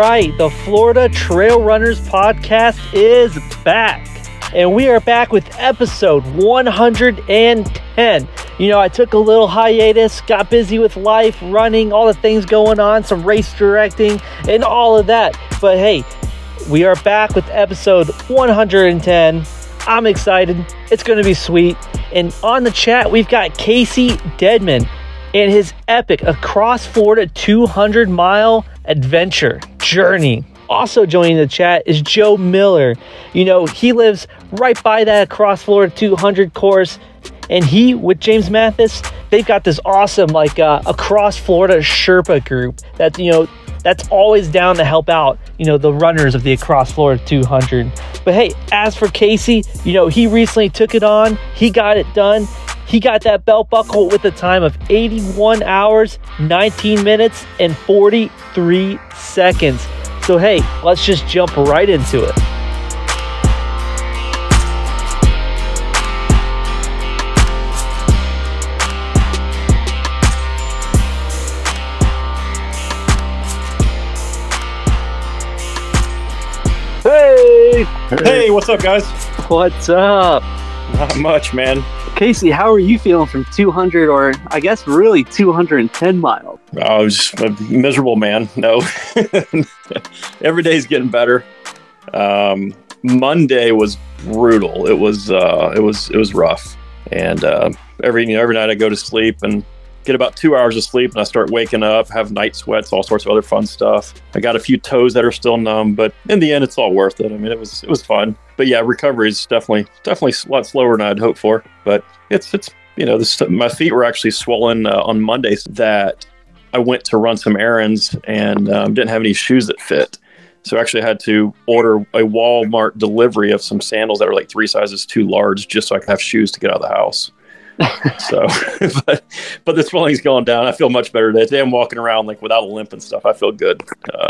right, the Florida Trail Runners podcast is back. And we are back with episode 110. You know, I took a little hiatus, got busy with life, running, all the things going on, some race directing, and all of that. But hey, we are back with episode 110. I'm excited. It's going to be sweet. And on the chat, we've got Casey Deadman and his epic Across Florida 200-mile adventure journey. Also joining the chat is Joe Miller. You know, he lives right by that Across Florida 200 course. And he, with James Mathis, they've got this awesome, Across Florida Sherpa group that, you know, that's always down to help out, you know, the runners of the Across Florida 200. But hey, as for Casey, you know, he recently took it on. He got it done. He got that belt buckle with a time of 81 hours, 19 minutes, and 43 seconds. So hey, let's just jump right into it. Hey, what's up, guys? What's up? Not much, man. Casey, how are you feeling from 200, or I guess really 210 miles? I was just a miserable, man. No, every day's getting better. Monday was brutal. It was rough, and every night I go to sleep and get about 2 hours of sleep, and I start waking up, have night sweats, all sorts of other fun stuff. I got a few toes that are still numb, but in the end, it's all worth it. I mean, it was fun. But yeah, recovery is definitely a lot slower than I'd hoped for. But it's you know, my feet were actually swollen on Mondays that I went to run some errands and didn't have any shoes that fit. So I actually had to order a Walmart delivery of some sandals that are like 3 sizes too large just so I could have shoes to get out of the house. So, but the swelling's going down. I feel much better today. Today I'm walking around like without a limp and stuff. I feel good.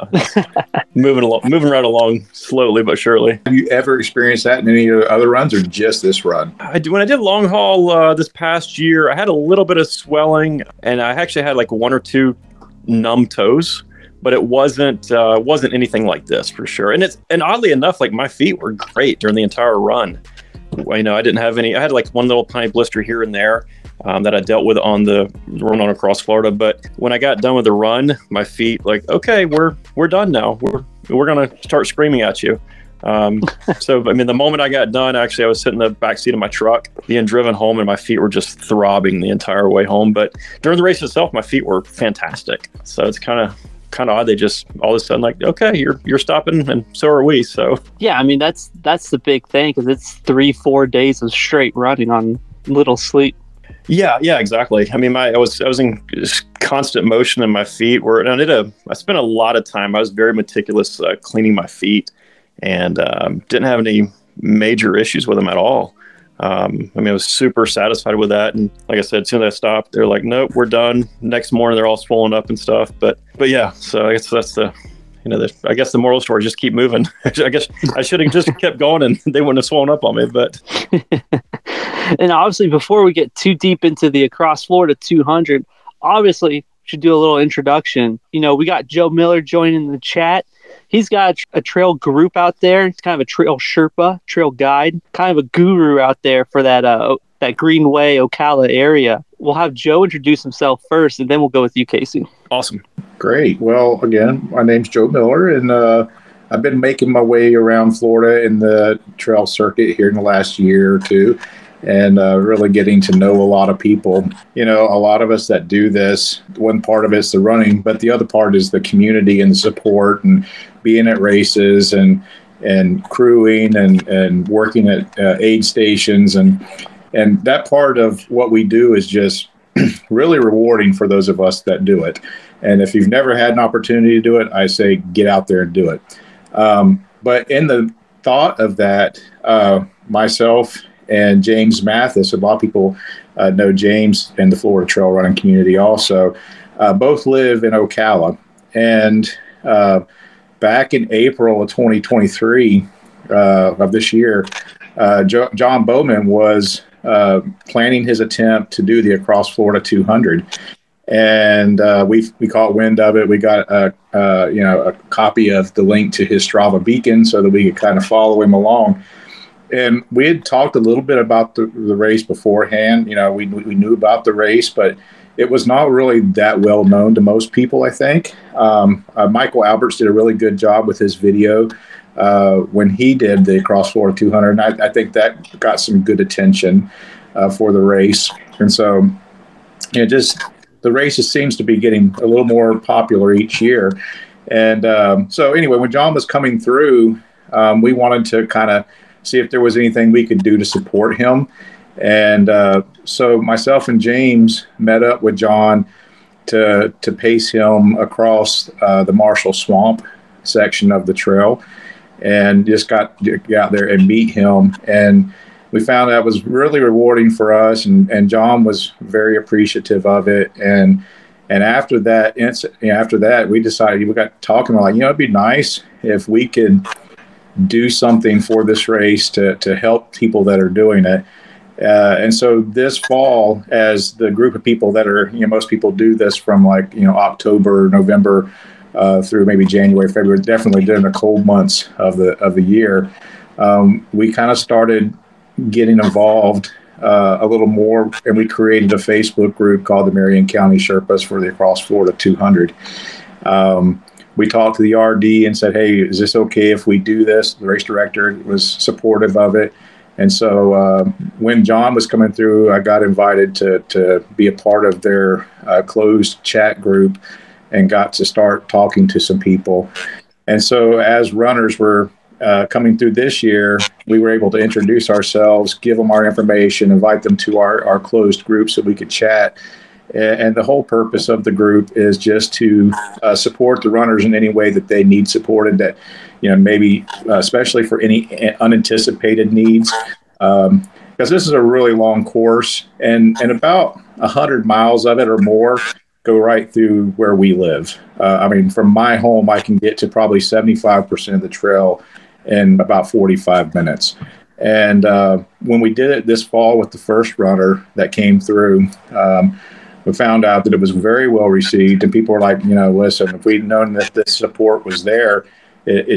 Moving right along slowly but surely. Have you ever experienced that in any of the other runs, or just this run? I do. When I did long haul this past year, I had a little bit of swelling, and I actually had like 1 or 2 numb toes. But it wasn't anything like this for sure. And oddly enough, like my feet were great during the entire run. You know, I didn't have any. I had like one little tiny blister here and there that I dealt with on the run on Across Florida. But when I got done with the run, my feet like, okay, we're done now. We're gonna start screaming at you. So I mean, the moment I got done, actually, I was sitting in the back seat of my truck, being driven home, and my feet were just throbbing the entire way home. But during the race itself, my feet were fantastic. So it's kind of odd. They just all of a sudden like, okay, you're stopping, and so are we. So yeah, I mean that's the big thing, because it's 3-4 days of straight running on little sleep. Yeah, exactly. I mean, I was in constant motion in my feet. I spent a lot of time. I was very meticulous cleaning my feet, and didn't have any major issues with them at all. I mean, I was super satisfied with that. And like I said, as soon as I stopped, they're like, nope, we're done. Next morning, they're all swollen up and stuff. But yeah, so I guess that's I guess the moral story, just keep moving. I guess I should have just kept going and they wouldn't have swollen up on me, but. And obviously, before we get too deep into the Across Florida 200, obviously, we should do a little introduction. You know, we got Joe Miller joining the chat. He's got a trail group out there. He's kind of a trail Sherpa, trail guide, kind of a guru out there for that Greenway, Ocala area. We'll have Joe introduce himself first, and then we'll go with you, Casey. Awesome. Great. Well, again, my name's Joe Miller, and I've been making my way around Florida in the trail circuit here in the last year or two, and really getting to know a lot of people. You know, a lot of us that do this, one part of it's the running, but the other part is the community and the support and being at races and crewing and working at aid stations. And that part of what we do is just really rewarding for those of us that do it. And if you've never had an opportunity to do it, I say get out there and do it. But in the thought of that, myself and James Mathis, a lot of people know James in the Florida trail running community also, both live in Ocala. And back in April of 2023 of this year, John Bowman was planning his attempt to do the Across Florida 200. and we caught wind of it. We got a copy of the link to his Strava beacon so that we could kind of follow him along. And we had talked a little bit about the race beforehand. We knew about the race, but it was not really that well known to most people, I think. Michael Alberts did a really good job with his video when he did the Across Florida 200. And I think that got some good attention for the race. And so, the race just seems to be getting a little more popular each year. And so anyway, when John was coming through, we wanted to kind of see if there was anything we could do to support him. And so myself and James met up with John to pace him across the Marshall Swamp section of the trail, and just got out there and meet him. And we found that was really rewarding for us, and John was very appreciative of it. And after that, we decided, we got talking, like, it'd be nice if we could do something for this race to help people that are doing it. And so this fall, as the group of people that are, most people do this from October, November through maybe January, February, definitely during the cold months of the year, we kind of started getting involved a little more, and we created a Facebook group called the Marion County Sherpas for the Across Florida 200. We talked to the RD and said, hey, is this okay if we do this? The race director was supportive of it. And so when John was coming through, I got invited to be a part of their closed chat group and got to start talking to some people. And so as runners were coming through this year, we were able to introduce ourselves, give them our information, invite them to our closed group so we could chat. And the whole purpose of the group is just to support the runners in any way that they need supported, that, maybe especially for any unanticipated needs. Because this is a really long course, and about 100 miles of it or more go right through where we live. From my home, I can get to probably 75% of the trail in about 45 minutes. And when we did it this fall with the first runner that came through, we found out that it was very well received, and people were like, listen, if we'd known that this support was there, it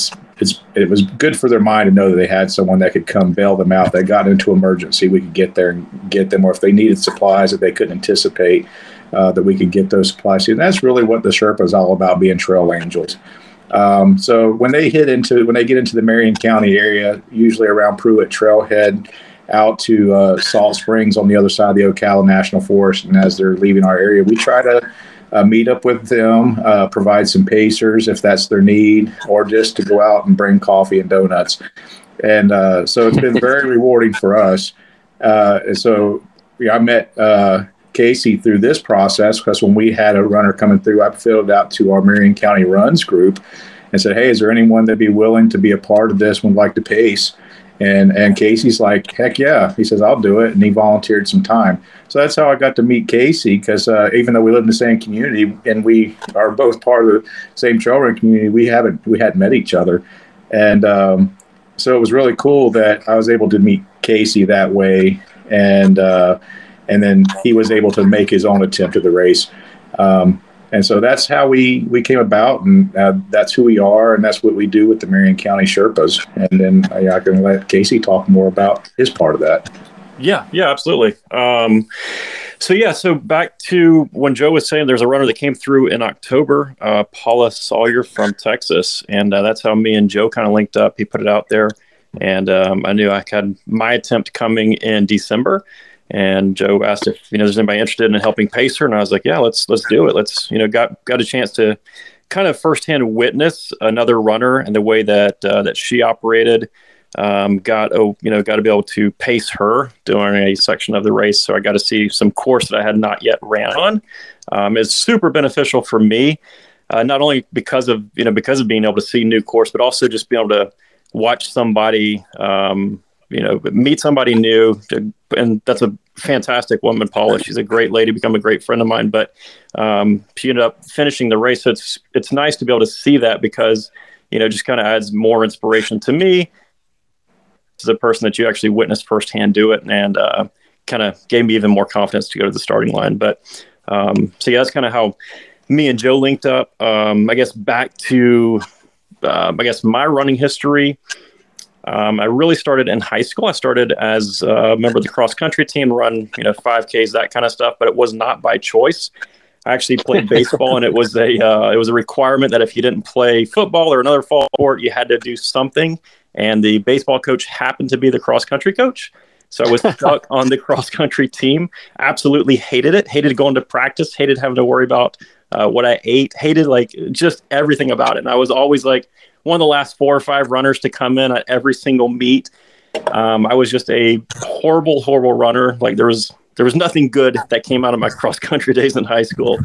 was good for their mind to know that they had someone that could come bail them out. They got into emergency, we could get there and get them, or if they needed supplies that they couldn't anticipate, that we could get those supplies to. And that's really what the Sherpa is all about, being trail angels. So when they get into the Marion County area, usually around Pruitt Trailhead, out to Salt Springs on the other side of the Ocala National Forest, and as they're leaving our area, we try to meet up with them, provide some pacers if that's their need, or just to go out and bring coffee and donuts. And so it's been very rewarding for us. And so I met Casey through this process, because when we had a runner coming through, I filled out to our Marion County Runs group and said, hey, is there anyone that'd be willing to be a part of this, would like to pace? And Casey's like, heck yeah. He says, I'll do it. And he volunteered some time. So that's how I got to meet Casey, because even though we live in the same community and we are both part of the same trail running community, we hadn't met each other. And so it was really cool that I was able to meet Casey that way. And then he was able to make his own attempt at the race. And so that's how we came about, and that's who we are, and that's what we do with the Marion County Sherpas. And then I can let Casey talk more about his part of that. Yeah, absolutely. So back to when Joe was saying there's a runner that came through in October, Paula Sawyer from Texas, and that's how me and Joe kind of linked up. He put it out there, and I knew I had my attempt coming in December. And Joe asked if, there's anybody interested in helping pace her. And I was like, yeah, let's do it. Let's, got a chance to kind of firsthand witness another runner and the way that she operated. Got to be able to pace her during a section of the race. So I got to see some course that I had not yet ran on. It's super beneficial for me, not only because of being able to see new course, but also just being able to watch somebody, meet somebody new. And that's a fantastic woman, Paula. She's a great lady, become a great friend of mine, but she ended up finishing the race. So it's nice to be able to see that, because, just kind of adds more inspiration to me as a person that you actually witnessed firsthand do it, and kind of gave me even more confidence to go to the starting line. But So yeah, that's kind of how me and Joe linked up. I guess back to, my running history. I really started in high school. I started as a member of the cross country team, run 5Ks, that kind of stuff, but it was not by choice. I actually played baseball, and it was a requirement that if you didn't play football or another fall sport, you had to do something. And the baseball coach happened to be the cross country coach. So I was stuck on the cross country team. Absolutely hated it. Hated going to practice. Hated having to worry about what I ate. Hated just everything about it. And I was always one of the last 4 or 5 runners to come in at every single meet. I was just a horrible, horrible runner. There was nothing good that came out of my cross country days in high school.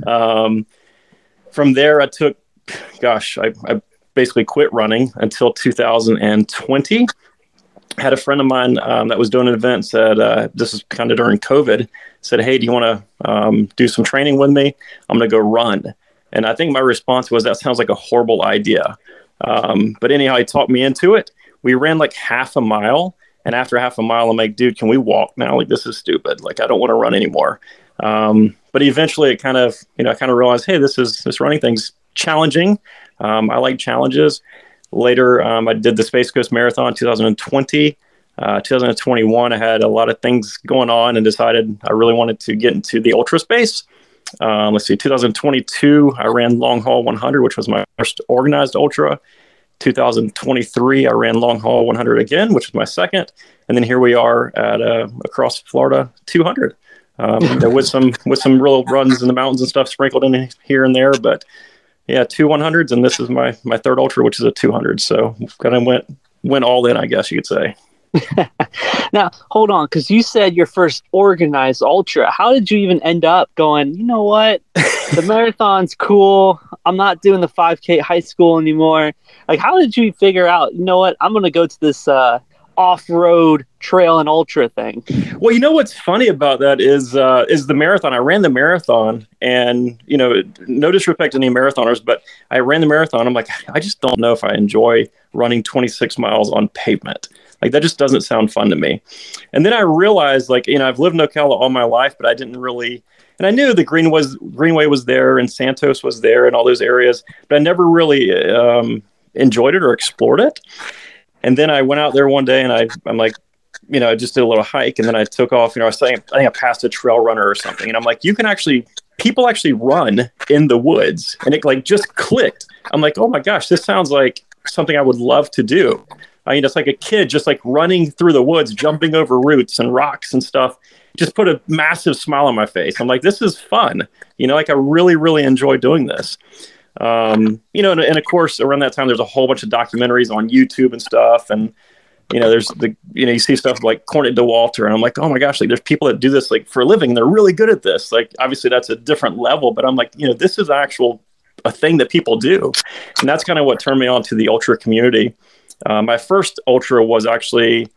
From there, I took, I basically quit running until 2020. Had a friend of mine that was doing an event, said, this is kind of during COVID, said, hey, do you want to do some training with me? I'm going to go run. And I think my response was, that sounds like a horrible idea. But anyhow, he talked me into it. We ran half a mile. And after half a mile, I'm like, dude, can we walk now? This is stupid. I don't want to run anymore. But eventually it kind of, I kind of realized, hey, this running thing's challenging. I like challenges. Later, I did the Space Coast Marathon 2020. 2021, I had a lot of things going on and decided I really wanted to get into the ultra space. 2022, I ran Long Haul 100, which was my first organized ultra. 2023, I ran Long Haul 100 again, which was my second. And then here we are at across Florida 200. There was some real runs in the mountains and stuff sprinkled in here and there, but yeah, 2 100s, and this is my third ultra, which is a 200. So kind of went all in, I guess you could say. Now, hold on, because you said your first organized ultra. How did you even end up going, you know what? The marathon's cool. I'm not doing the 5K high school anymore. How did you figure out, you know what? I'm going to go to this off-road trail and ultra thing. Well, what's funny about that is the marathon. I ran the marathon, and no disrespect to any marathoners, but I ran the marathon. I'm like, I just don't know if I enjoy running 26 miles on pavement. That just doesn't sound fun to me. And then I realized, I've lived in Ocala all my life, but I didn't really, and I knew the Greenway was there and Santos was there and all those areas, but I never really enjoyed it or explored it. And then I went out there one day, and I'm like, I just did a little hike, and then I took off. I was saying, I think I passed a trail runner or something, and I'm like, people actually run in the woods, and it just clicked. I'm like, oh my gosh, this sounds like something I would love to do. It's like a kid just running through the woods, jumping over roots and rocks and stuff. Just put a massive smile on my face. I'm like, this is fun. I really, really enjoy doing this. And of course, around that time, there's a whole bunch of documentaries on YouTube and stuff. And, there's you see stuff like Cornet DeWalter, and I'm like, oh my gosh, there's people that do this for a living, and they're really good at this. Obviously that's a different level, but I'm like, this is a thing that people do. And that's kind of what turned me on to the ultra community. My first ultra was actually,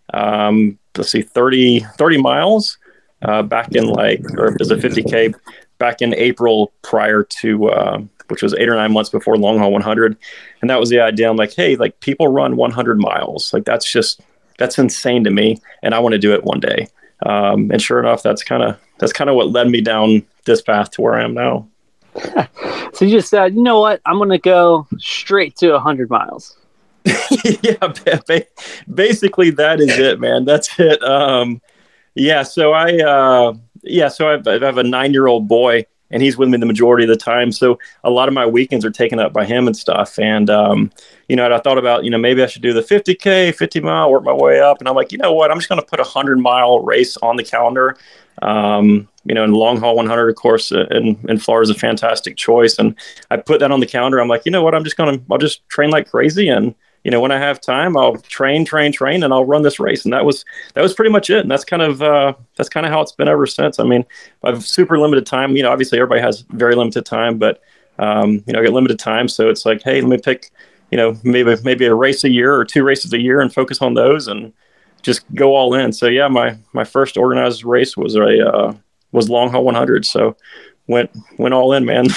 30 miles, back in or it was a 50K back in April prior to, which was 8 or 9 months before Long Haul 100. And that was the idea. I'm like, hey, people run 100 miles. That's insane to me. And I want to do it one day. And sure enough, that's kind of what led me down this path to where I am now. So you just said, you know what? I'm going to go straight to 100 miles. Yeah, basically that is it, man. That's it. So I have a 9-year-old boy, and he's with me the majority of the time. So a lot of my weekends are taken up by him and stuff. And, I thought about, maybe I should do the 50K, 50 mile, work my way up. And I'm like, you know what? I'm just going to put a 100-mile race on the calendar. And Long Haul 100, of course, in Florida is a fantastic choice. And I put that on the calendar. I'm like, you know what? I'll just train like crazy. And, when I have time, I'll train, and I'll run this race. And that was pretty much it. And that's kind of how it's been ever since. I mean, I have super limited time. Obviously everybody has very limited time, but, I get limited time. So it's like, hey, let me pick, maybe a race a year or 2 races a year and focus on those and just go all in. So yeah, my first organized race was was Long Haul 100. So went all in, man.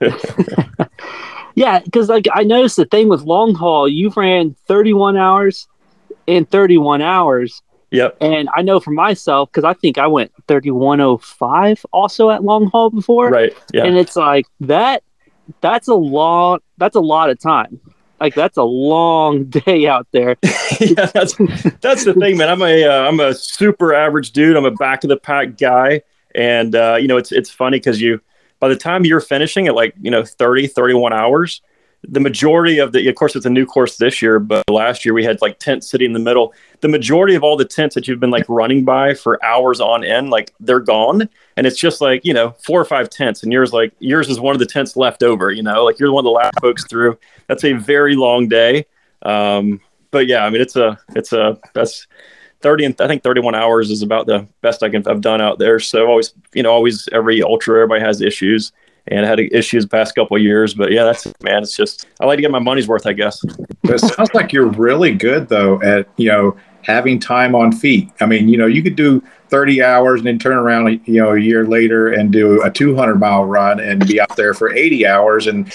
Yeah, because I noticed the thing with long haul, you ran 31 hours in 31 hours. Yep. And I know for myself, because I think I went 31:05 also at long haul before. Right. Yeah. And it's like that's a lot of time. Like that's a long day out there. Yeah, that's the thing, man. I'm a super average dude. I'm a back of the pack guy. And it's funny because by the time you're finishing at 30, 31 hours, the majority of course, it's a new course this year, but last year we had tents sitting in the middle. The majority of all the tents that you've been running by for hours on end, they're gone. And it's just 4 or 5 tents, and yours is one of the tents left over, you're one of the last folks through. That's a very long day. But yeah, I mean, that's 30 and I think 31 hours is about the best I've done out there. So always every ultra, everybody has issues. And I had issues the past couple of years, but yeah, it's just, I like to get my money's worth, I guess. It sounds like you're really good though at, having time on feet. I mean, you could do 30 hours and then turn around, a year later and do a 200-mile run and be out there for 80 hours. And,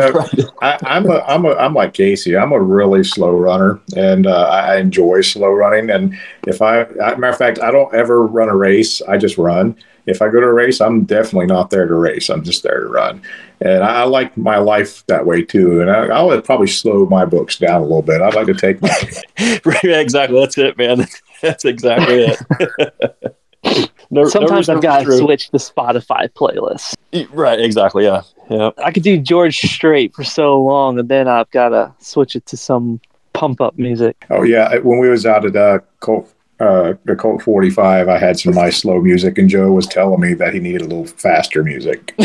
I'm like Casey, I'm a really slow runner, and I enjoy slow running. And matter of fact, I don't ever run a race. I just run. If I go to a race, I'm definitely not there to race. I'm just there to run. And I like my life that way too. And I would probably slow my books down a little bit. I'd like to take my... Right, exactly. That's it, man. That's exactly it. Sometimes I've got to switch the Spotify playlist. Right, exactly. Yeah. I could do George Strait for so long, and then I've got to switch it to some pump up music. Oh yeah, when we was out at the Colt 45, I had some nice slow music, and Joe was telling me that he needed a little faster music.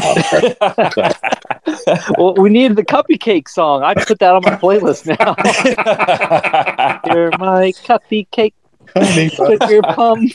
Well, we needed the Cuppy Cake song. I put that on my playlist now. You're my Cuppy Cake. Put your pump.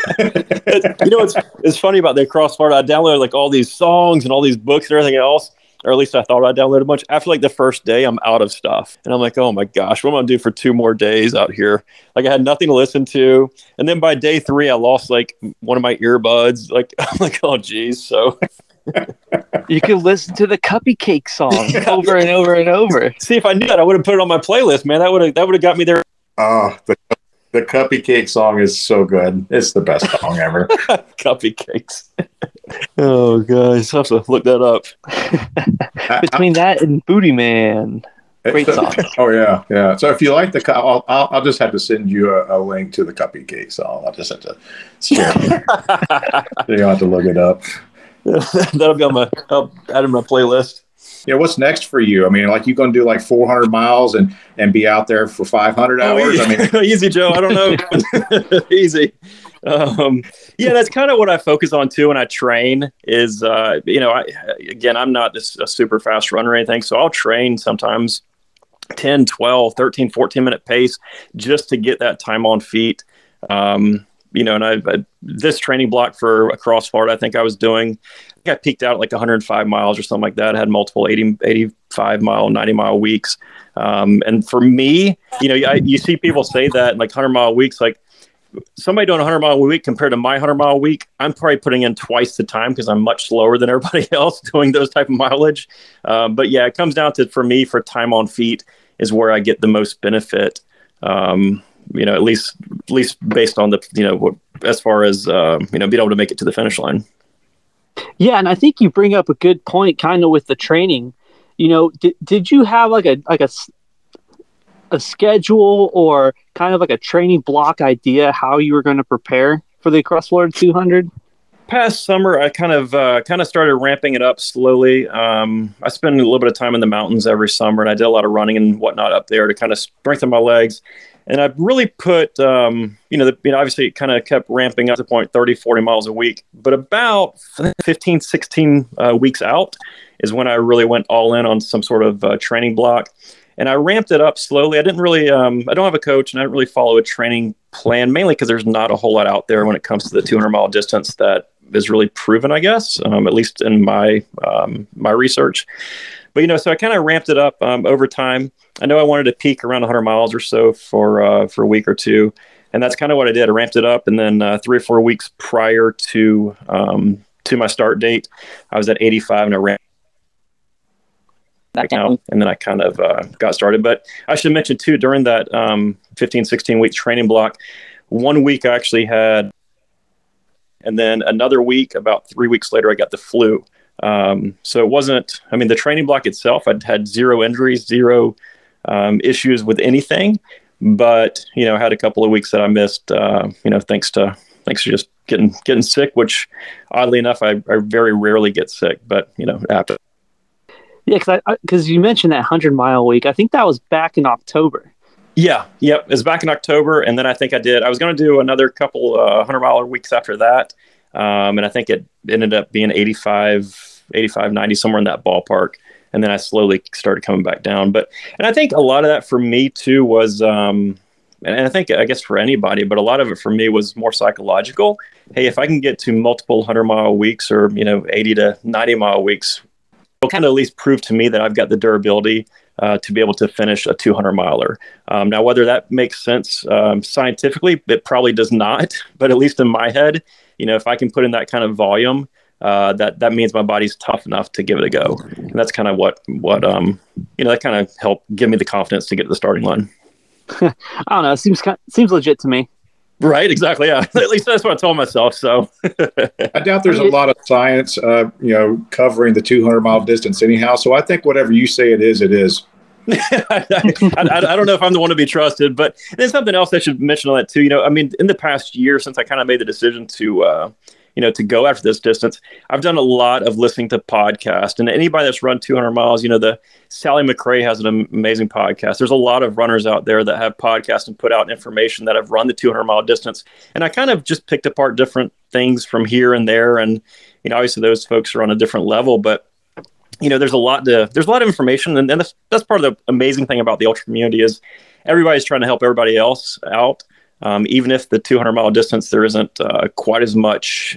It's funny about the Cross Florida. I downloaded all these songs and all these books and everything else. Or at least I thought I downloaded a bunch. After the first day, I'm out of stuff. And I'm like, oh my gosh, what am I going to do for 2 more days out here? I had nothing to listen to. And then by day 3, I lost one of my earbuds. I'm like, oh geez. So you could listen to the Cuppy Cake song over and over and over. See, if I knew that, I would have put it on my playlist, man. That would have got me there. Oh, the Cuppy Cake song is so good. It's the best song ever. Cuppy Cakes. Oh, guys, I have to look that up. Between that and Booty Man. Great song. Oh, yeah. So if you like I'll just have to send you a link to the Cuppy Cake song. I'll just have to share it. So you'll have to look it up. That'll be I'll add it to my playlist. Yeah, what's next for you? I mean, you going to do 400 miles and be out there for 500 hours? Easy. I mean, easy, Joe. I don't know. Easy. Yeah, that's kind of what I focus on too when I train is, I'm not just a super fast runner or anything. So I'll train sometimes 10, 12, 13, 14-minute pace just to get that time on feet. And I this training block for Across Florida, I think I peaked out at 105 miles or something like that. I had multiple 85 mile, 90 mile weeks. And for me, you see people say that in 100-mile weeks, somebody doing a 100-mile week compared to my 100-mile week, I'm probably putting in twice the time because I'm much slower than everybody else doing those type of mileage. But yeah, it comes down to, for me, for time on feet is where I get the most benefit. At least based on the, as far as, being able to make it to the finish line. Yeah. And I think you bring up a good point kind of with the training. Did you have a schedule or kind of a training block idea how you were going to prepare for the Across Florida 200? Past summer, I kind of started ramping it up slowly. I spend a little bit of time in the mountains every summer, and I did a lot of running and whatnot up there to kind of strengthen my legs. And I really put, obviously it kind of kept ramping up to the point 30, 40 miles a week. But about 15, 16 weeks out is when I really went all in on some sort of training block. And I ramped it up slowly. I didn't really, I don't have a coach, and I didn't really follow a training plan, mainly because there's not a whole lot out there when it comes to the 200-mile distance that is really proven, I guess, at least in my research. But, so I kind of ramped it up over time. I know I wanted to peak around 100 miles or so for a week or two. And that's kind of what I did. I ramped it up. And then 3 or 4 weeks prior to my start date, I was at 85 and I ramped back down. And then I kind of got started. But I should mention too, during that 15, 16 week training block, 1 week I actually had, and then another week, about 3 weeks later, I got the flu. So it wasn't, I mean, the training block itself, I'd had zero injuries, zero issues with anything, but, you know, I had a couple of weeks that I missed, you know, thanks to just getting sick, which oddly enough, I very rarely get sick, but, you know, after. Yeah, because you mentioned that 100-mile week. I think that was back in October. Yeah, yep. It was back in October, and then I think I was going to do another couple 100-mile weeks after that, and I think it ended up being 85, 90, somewhere in that ballpark, and then I slowly started coming back down. And I think a lot of that for me too was, and I think, I guess for anybody, but a lot of it for me was more psychological. Hey, if I can get to multiple 100-mile weeks or, you know, 80 to 90-mile weeks, it'll kind of at least prove to me that I've got the durability to be able to finish a 200-miler. Now, whether that makes sense scientifically, it probably does not. But at least in my head, you know, if I can put in that kind of volume, that means my body's tough enough to give it a go. And that's kind of what you know, that kind of helped give me the confidence to get to the starting line. I don't know. It seems legit to me. Right, exactly. Yeah, at least that's what I told myself. So I doubt there's a lot of science, you know, covering the 200-mile distance anyhow. So I think whatever you say it is, it is. I don't know if I'm the one to be trusted, but there's something else I should mention on that too. You know, I mean, in the past year, since I kind of made the decision to, you know, to go after this distance, I've done a lot of listening to podcasts, and anybody that's run 200 miles, you know, the Sally McRae has an amazing podcast. There's a lot of runners out there that have podcasts and put out information that have run the 200-mile distance. And I kind of just picked apart different things from here and there. And, you know, obviously those folks are on a different level, but you know, there's a lot of information, and that's part of the amazing thing about the ultra community is everybody's trying to help everybody else out. Even if the 200-mile distance, there isn't quite as much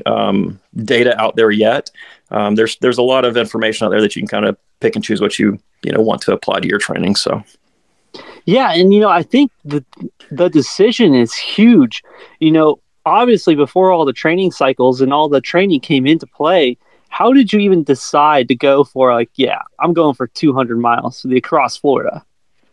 data out there yet. There's a lot of information out there that you can kind of pick and choose what you want to apply to your training. So, yeah, and you know, I think the decision is huge. You know, obviously before all the training cycles and all the training came into play, how did you even decide to go for I'm going for 200 miles across Florida?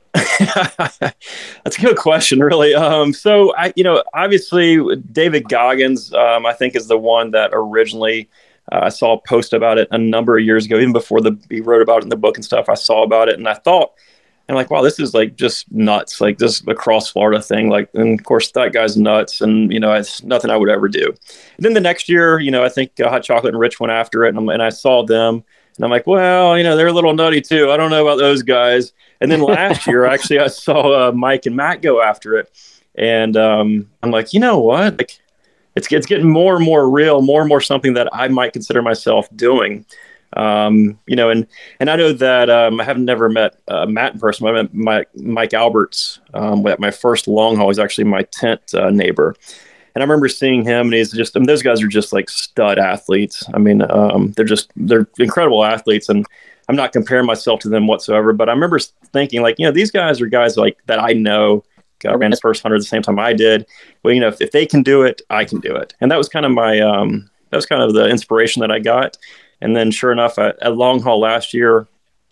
That's a good question, really. So obviously David Goggins, I think is the one that originally I saw a post about it a number of years ago, even before he wrote about it in the book and stuff. I saw about it and I thought, and like, wow, this is like just nuts, like this across Florida thing. Like, and of course that guy's nuts, and it's nothing I would ever do. And then the next year, I think Hot Chocolate and Rich went after it, and I saw them, and I'm like, well, they're a little nutty too. I don't know about those guys. And then last year, actually, I saw Mike and Matt go after it, and I'm like, you know what? Like, it's getting more and more real, more and more something that I might consider myself doing. And I know that I have never met Matt in person. I met Mike Alberts at my first long haul. He's actually my tent neighbor. And I remember seeing him, and he's just, those guys are just like stud athletes. I mean, they're incredible athletes, and I'm not comparing myself to them whatsoever. But I remember thinking, like, these guys are guys like that I know ran his first 100 at the same time I did. Well, if they can do it, I can do it. And that was kind of my, that was kind of the inspiration that I got. And then sure enough, at long haul last year,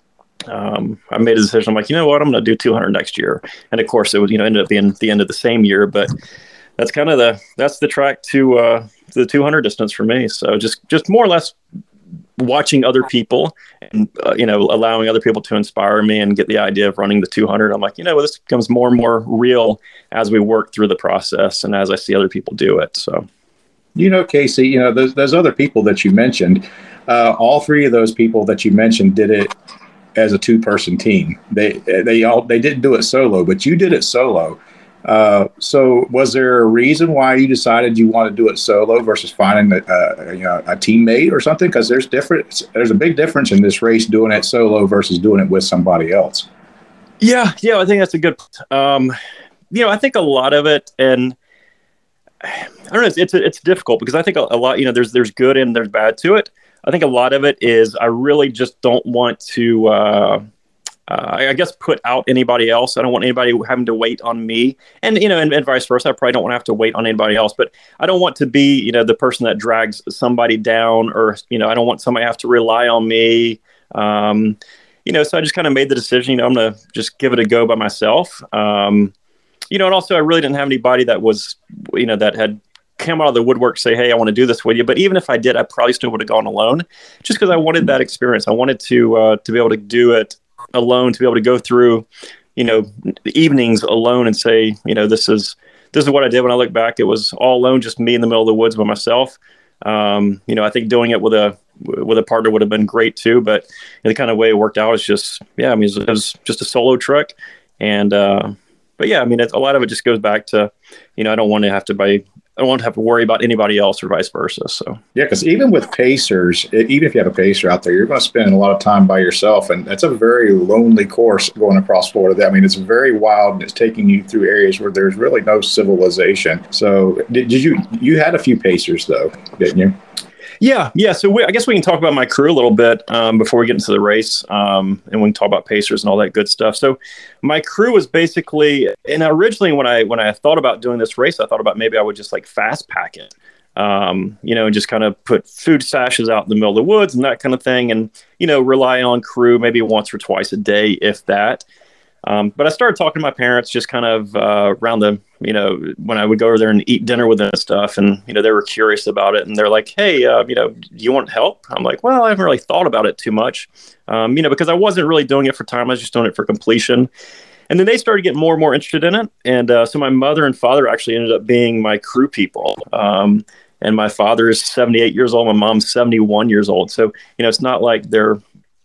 I made a decision. I'm like, you know what, I'm going to do 200 next year. And of course it would, ended up being the end of the same year, but that's kind of that's the track to the 200 distance for me. So just more or less watching other people and, allowing other people to inspire me and get the idea of running the 200. I'm like, this becomes more and more real as we work through the process and as I see other people do it. So, Casey, those other people that you mentioned, all three of those people that you mentioned did it as a two-person team. They didn't do it solo, but you did it solo. So was there a reason why you decided you want to do it solo versus finding a teammate or something? Because there's a big difference in this race doing it solo versus doing it with somebody else. Yeah, I think that's a good. I think a lot of it, and I don't know, it's difficult because I think a lot, there's good and there's bad to it. I think a lot of it is I really just don't want to, I guess, put out anybody else. I don't want anybody having to wait on me, and and vice versa. I probably don't want to have to wait on anybody else, but I don't want to be the person that drags somebody down, or I don't want somebody to have to rely on me. So I just kind of made the decision. I'm gonna just give it a go by myself. and also I really didn't have anybody that was, that had come out of the woodwork, say, hey, I want to do this with you. But even if I did, I probably still would have gone alone, just because I wanted that experience. I wanted to be able to do it alone, to be able to go through, the evenings alone and say, this is what I did. When I look back, it was all alone, just me in the middle of the woods by myself. I think doing it with a partner would have been great too, but the kind of way it worked out is just, it was just a solo trek. And, but yeah, a lot of it just goes back to, I don't want to have to worry about anybody else or vice versa. So yeah, because even with pacers, even if you have a pacer out there, you're going to spend a lot of time by yourself, and that's a very lonely course going across Florida. It's very wild, and it's taking you through areas where there's really no civilization. So did you had a few pacers though, didn't you? Yeah. So I guess we can talk about my crew a little bit before we get into the race, and we can talk about pacers and all that good stuff. So my crew was basically, and originally when I thought about doing this race, I thought about maybe I would just like fast pack it, and just kind of put food stashes out in the middle of the woods and that kind of thing, and rely on crew maybe once or twice a day, if that. But I started talking to my parents just kind of around when I would go over there and eat dinner with them and stuff. And, they were curious about it. And they're like, hey, do you want help? I'm like, well, I haven't really thought about it too much, because I wasn't really doing it for time. I was just doing it for completion. And then they started getting more and more interested in it. And so my mother and father actually ended up being my crew people. And my father is 78 years old. My mom's 71 years old. So, it's not like they're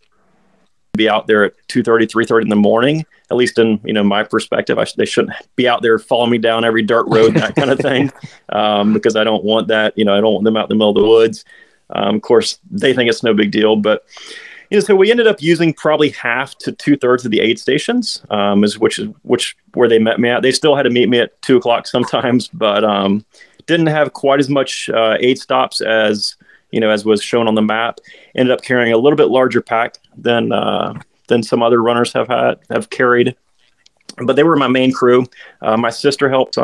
be out there at 2:30, 3:30 in the morning, at least in, my perspective. They shouldn't be out there following me down every dirt road, that kind of thing, because I don't want that. I don't want them out in the middle of the woods. Of course, they think it's no big deal, but so we ended up using probably half to 2/3 of the aid stations, which where they met me at. They still had to meet me at 2:00 sometimes, but didn't have quite as much aid stops as was shown on the map. Ended up carrying a little bit larger pack than some other runners have carried, but they were my main crew. My sister helped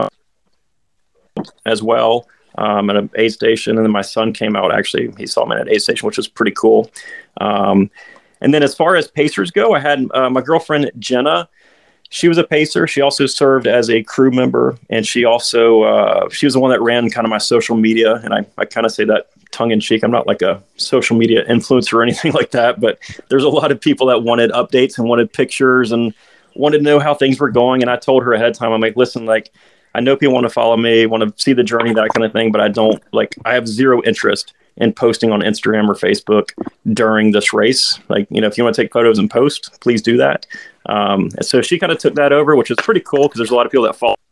as well at an aid station, and then my son came out. Actually, he saw me at an aid station, which was pretty cool. And then as far as pacers go, I had my girlfriend Jenna. She was a pacer. She also served as a crew member, and she also she was the one that ran kind of my social media. And I kind of say that tongue in cheek. I'm not like a social media influencer or anything like that, but there's a lot of people that wanted updates and wanted pictures and wanted to know how things were going. And I told her ahead of time, I'm like, listen, like, I know people want to follow me, want to see the journey, that kind of thing, but I have zero interest in posting on Instagram or Facebook during this race. Like, if you want to take photos and post, please do that. And so she kind of took that over, which is pretty cool because there's a lot of people that follow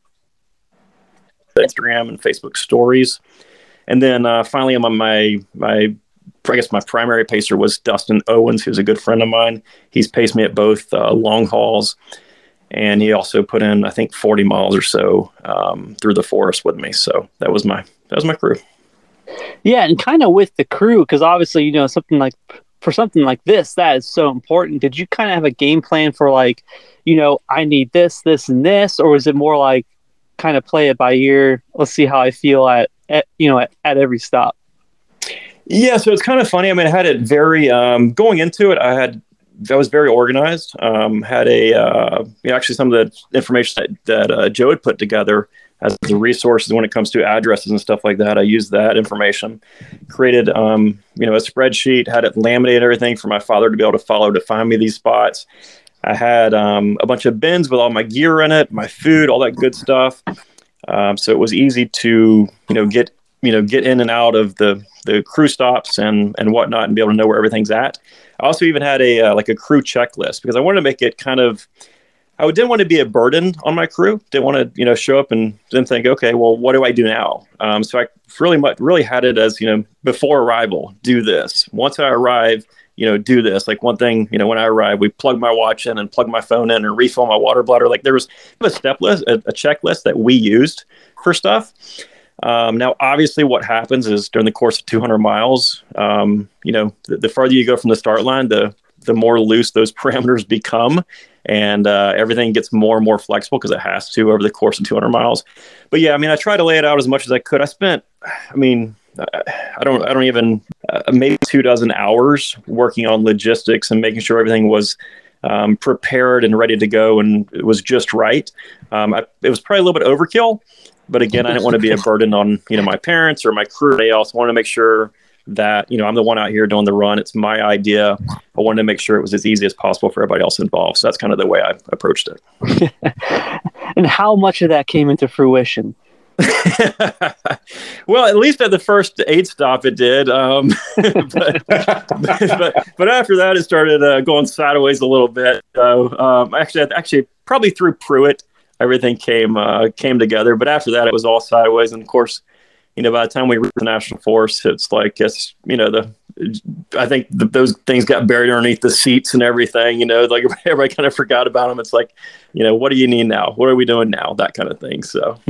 Instagram and Facebook stories. And then finally, I guess my primary pacer was Dustin Owens, who's a good friend of mine. He's paced me at both long hauls, and he also put in, I think, 40 miles or so through the forest with me. So that was my crew. Yeah, and kind of with the crew, because obviously, something like this, that is so important. Did you kind of have a game plan for like, I need this, this, and this, or was it more like kind of play it by ear? Let's see how I feel at every stop. Yeah, so it's kind of funny. I had it very going into it. I was very organized. Had actually some of the information that Joe had put together as the resources when it comes to addresses and stuff like that. I used that information, created a spreadsheet, had it laminated everything for my father to be able to follow to find me these spots. I had a bunch of bins with all my gear in it, my food, all that good stuff. So it was easy to get in and out of the crew stops and whatnot, and be able to know where everything's at. I also even had a crew checklist because I wanted to make it I didn't want to be a burden on my crew. Didn't want to show up and then think, okay, well, what do I do now? So I really had it as before arrival, do this. Once I arrive, do this. Like one thing, when I arrived, we plugged my watch in and plugged my phone in and refill my water bladder. Like there was a step list, a checklist that we used for stuff. Now, obviously what happens is during the course of 200 miles, the farther you go from the start line, the more loose those parameters become, and everything gets more and more flexible because it has to over the course of 200 miles. But yeah, I tried to lay it out as much as I could. I spent, I don't even maybe 24 hours working on logistics and making sure everything was prepared and ready to go, and it was just right. It was probably a little bit overkill, but again, I didn't want to be a burden on, my parents or my crew. They also wanted to make sure that, I'm the one out here doing the run. It's my idea. I wanted to make sure it was as easy as possible for everybody else involved. So that's kind of the way I approached it. And how much of that came into fruition? Well, at least at the first 8 stop, it did. But after that, it started going sideways a little bit. So actually, probably through Pruitt, everything came together. But after that, it was all sideways. And of course, by the time we reached the National Forest, it's like, I think those things got buried underneath the seats and everything, like everybody kind of forgot about them. It's like, what do you need now? What are we doing now? That kind of thing. So.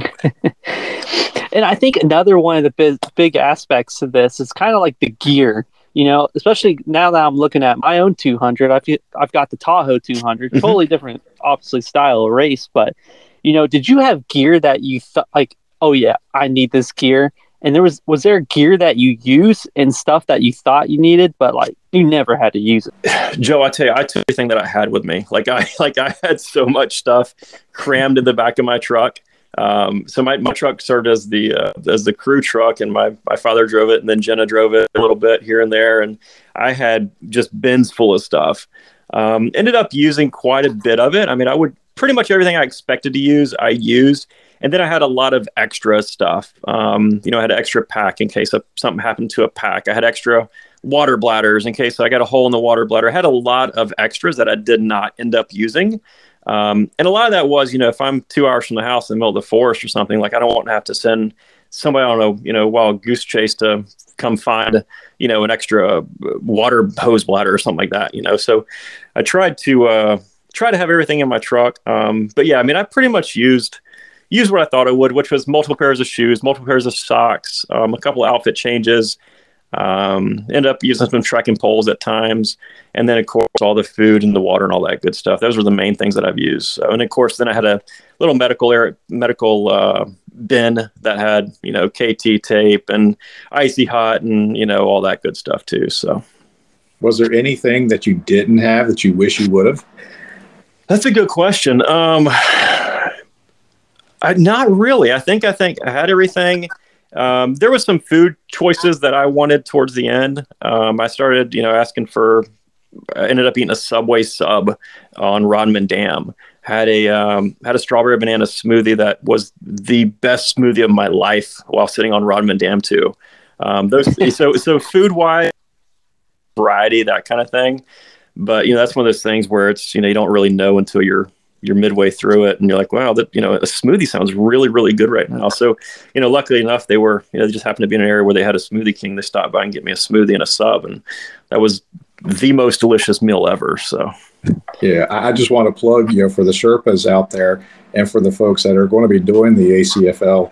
And I think another one of the big aspects of this is kind of like the gear, especially now that I'm looking at my own 200. I've got the Tahoe 200, totally different, obviously, style of race. But, did you have gear that you thought like, oh yeah, I need this gear? And was there gear that you use and stuff that you thought you needed, but like you never had to use it? Joe, I tell you, I took everything that I had with me. I had so much stuff crammed in the back of my truck. So my truck served as the crew truck, and my father drove it, and then Jenna drove it a little bit here and there. And I had just bins full of stuff. Ended up using quite a bit of it. I mean, pretty much everything I expected to use, I used. And then I had a lot of extra stuff. I had an extra pack in case something happened to a pack. I had extra water bladders in case I got a hole in the water bladder. I had a lot of extras that I did not end up using. And a lot of that was, if I'm 2 hours from the house in the middle of the forest or something, like I don't want to have to send somebody, I don't know, wild goose chase to come find, an extra water hose bladder or something like that, So I tried to have everything in my truck. But yeah, I mean, I pretty much used what I thought I would, which was multiple pairs of shoes, multiple pairs of socks, a couple of outfit changes, ended up using some trekking poles at times. And then of course, all the food and the water and all that good stuff. Those were the main things that I've used. So, and of course, then I had a little medical bin that had, KT tape and icy hot and, all that good stuff too. So was there anything that you didn't have that you wish you would have? That's a good question. Not really. I think I had everything. There was some food choices that I wanted towards the end. I started, asking for. I ended up eating a Subway sub on Rodman Dam. Had a strawberry banana smoothie that was the best smoothie of my life while sitting on Rodman Dam too. So food wise, variety, that kind of thing. But that's one of those things where it's you don't really know until you're midway through it and you're like, wow, that, a smoothie sounds really, really good right now. So, luckily enough, they were, they just happened to be in an area where they had a Smoothie King. They stopped by and get me a smoothie and a sub. And that was the most delicious meal ever. So, yeah, I just want to plug, for the Sherpas out there and for the folks that are going to be doing the ACFL,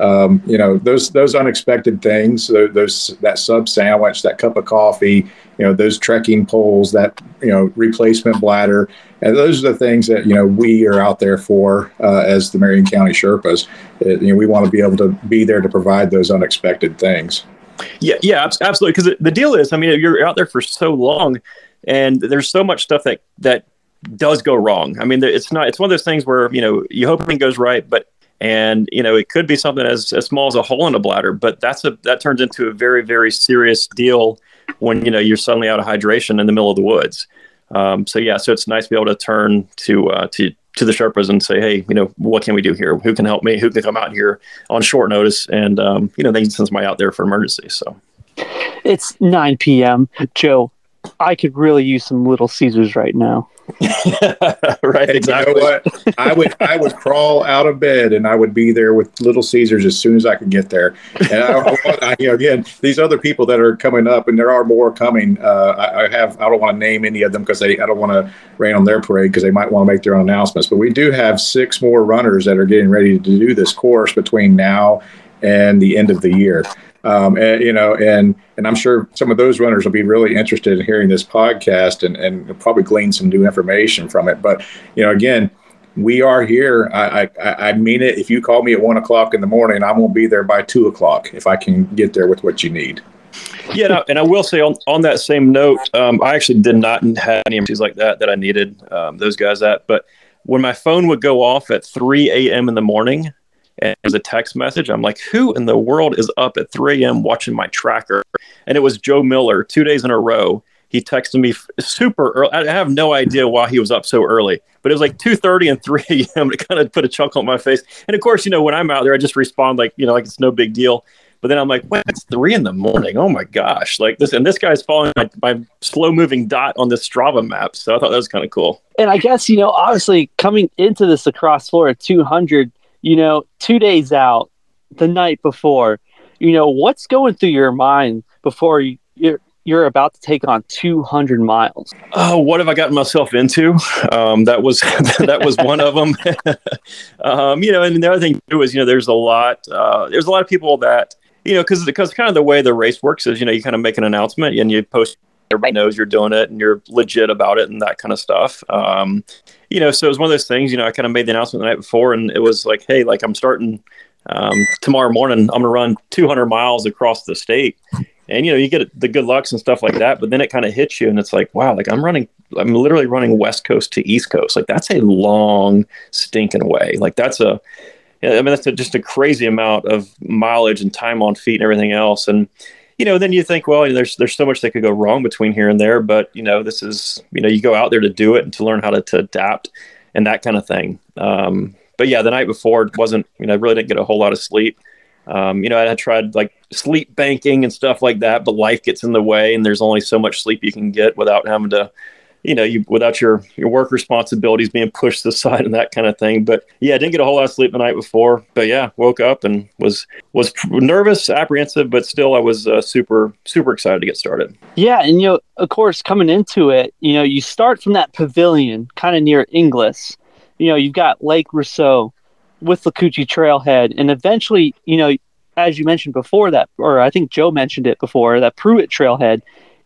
those unexpected things, that sub sandwich, that cup of coffee, those trekking poles, that, replacement bladder. And those are the things that, we are out there for as the Marion County Sherpas. We want to be able to be there to provide those unexpected things. Yeah, absolutely. Because the deal is, I mean, you're out there for so long and there's so much stuff that does go wrong. I mean, it's one of those things where, you hope everything goes right, and it could be something as small as a hole in a bladder, but that turns into a very, very serious deal when you're suddenly out of hydration in the middle of the woods. So it's nice to be able to turn to the Sherpas and say, hey, what can we do here? Who can help me? Who can come out here on short notice? And they can send somebody out there for emergency. So it's 9 p.m. Joe, I could really use some Little Caesars right now. Right, exactly. You know what? I would crawl out of bed and I would be there with Little Caesars as soon as I could get there. And again, these other people that are coming up, and there are more coming. I don't want to name any of them because I don't want to rain on their parade because they might want to make their own announcements. But we do have 6 more runners that are getting ready to do this course between now and the end of the year. And I'm sure some of those runners will be really interested in hearing this podcast and probably glean some new information from it. But, again, we are here. I mean it. If you call me at 1:00 in the morning, I won't be there by 2:00 if I can get there with what you need. Yeah, and I will say on that same note, I actually did not have any emergencies like that I needed those guys at. But when my phone would go off at 3 a.m. in the morning and it was a text message, I'm like, who in the world is up at 3 a.m. watching my tracker? And it was Joe Miller, 2 days in a row. He texted me super early. I have no idea why he was up so early, but it was like 2:30 and 3 a.m. It kind of put a chuckle on my face. And of course, when I'm out there, I just respond like it's no big deal. But then I'm like, what? It's 3 in the morning. Oh my gosh. Like this. And this guy's following my slow moving dot on this Strava map. So I thought that was kind of cool. And I guess, obviously coming into this Across Florida 200, 2 days out, the night before, what's going through your mind before you're about to take on 200 miles? Oh, what have I gotten myself into? That was one of them. And the other thing too is, there's a lot of people that, because kind of the way the race works is, you kind of make an announcement and you post, everybody knows you're doing it and you're legit about it and that kind of stuff. So it was one of those things, I kind of made the announcement the night before and it was like, hey, like I'm starting tomorrow morning, I'm going to run 200 miles across the state. And, you get the good lucks and stuff like that, but then it kind of hits you and it's like, wow, like I'm literally running West Coast to East Coast. Like that's a long stinking way. Like that's just a crazy amount of mileage and time on feet and everything else. And, then you think, well, there's so much that could go wrong between here and there, but this is, you go out there to do it and to learn how to adapt and that kind of thing. But yeah, the night before it wasn't, I really didn't get a whole lot of sleep. I had tried like sleep banking and stuff like that, but life gets in the way and there's only so much sleep you can get without having to, without your work responsibilities being pushed aside and that kind of thing. But yeah, I didn't get a whole lot of sleep the night before, but yeah, woke up and was nervous, apprehensive, but still I was super, super excited to get started. Yeah. And, of course, coming into it, you start from that pavilion kind of near Inglis, you've got Lake Rousseau, Withlacoochee Trailhead, and eventually, as you mentioned before that, or I think Joe mentioned it before, that Pruitt Trailhead,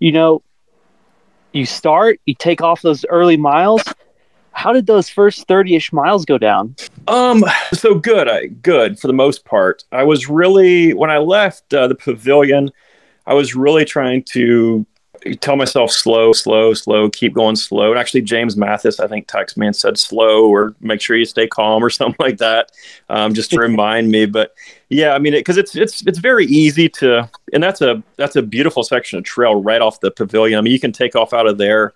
you start, you take off those early miles. How did those first 30-ish miles go down? So good for the most part. I was really, when I left the pavilion, I was really trying to tell myself slow, keep going slow. And actually James Mathis, I think, texted me and said slow or make sure you stay calm or something like that, just to remind me. But yeah, I mean, because it's very easy to, and that's a beautiful section of trail right off the pavilion. I mean, you can take off out of there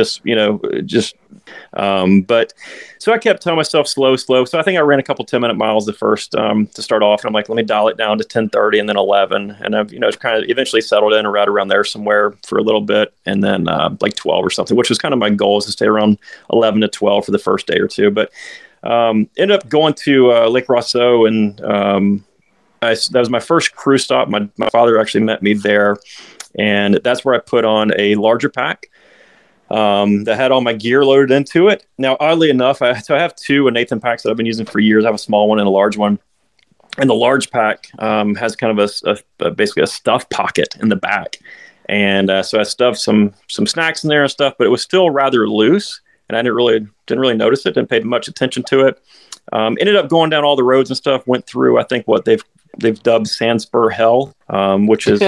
but so I kept telling myself slow. So I think I ran a couple 10-minute miles the first to start off. And I'm like, let me dial it down to 10:30 and then 11. And I've, kind of eventually settled in right around there somewhere for a little bit. And then like 12 or something, which was kind of my goal, is to stay around 11 to 12 for the first day or two. But ended up going to Lake Rousseau and that was my first crew stop. My father actually met me there. And that's where I put on a larger pack. That had all my gear loaded into it. Now, oddly enough, I have two Nathan packs that I've been using for years. I have a small one and a large one. And the large pack has kind of basically a stuff pocket in the back. And so I stuffed some snacks in there and stuff, but it was still rather loose. And I didn't really notice it, didn't pay much attention to it. Ended up going down all the roads and stuff, went through, I think, what they've dubbed Sandspur Hell, which is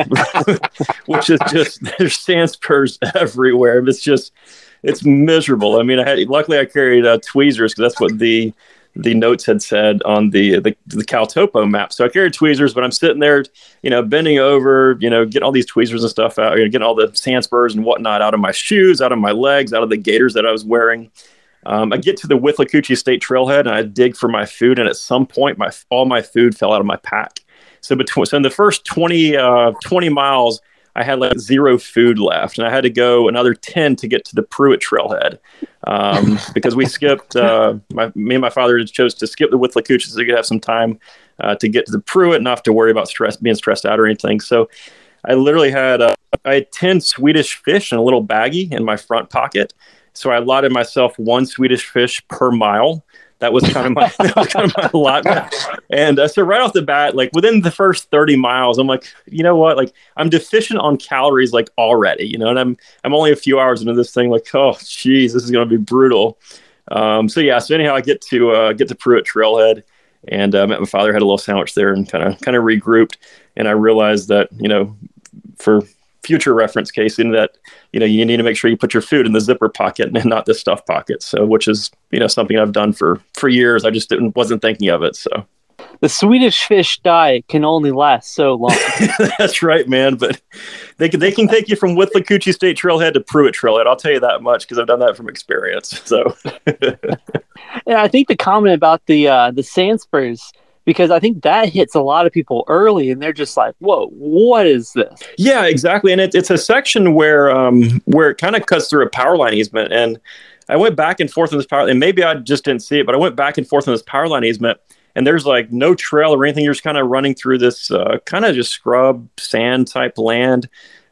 just, there's sandspurs everywhere. It's miserable. I mean, luckily I carried tweezers because that's what the notes had said on the CalTopo map. So I carried tweezers, but I'm sitting there, bending over, getting all these tweezers and stuff out, getting all the sandspurs and whatnot out of my shoes, out of my legs, out of the gaiters that I was wearing. I get to the Withlacoochee State Trailhead and I dig for my food, and at some point all my food fell out of my pack. So in the first 20 miles, I had like zero food left, and I had to go another 10 to get to the Pruitt Trailhead because we skipped. Me and my father chose to skip the Withlacoochee so we could have some time to get to the Pruitt and not have to worry about being stressed out or anything. So I literally had 10 Swedish fish in a little baggie in my front pocket. So I allotted myself one Swedish fish per mile. That was kind of my allotment. And so right off the bat, like within the first 30 miles, I'm like, you know what? Like I'm deficient on calories like already, and I'm only a few hours into this thing. Like, oh geez, this is going to be brutal. So anyhow, I get to Pruitt Trailhead and met my father, had a little sandwich there and kind of regrouped. And I realized that, for future reference casing that, you need to make sure you put your food in the zipper pocket and not the stuff pocket. So, which is, something I've done for years. I just wasn't thinking of it. So the Swedish fish diet can only last so long. That's right, man. But they can take you from Withlacoochee State Trailhead to Pruitt Trailhead. I'll tell you that much because I've done that from experience. So, yeah, I think the comment about the sand spurs, because I think that hits a lot of people early, and they're just like, "Whoa, what is this?" Yeah, exactly. And it's a section where it kind of cuts through a power line easement, and I went back and forth on this power, and maybe I just didn't see it, but I went back and forth on this power line easement. And there's like no trail or anything. You're just kind of running through this kind of just scrub sand type land.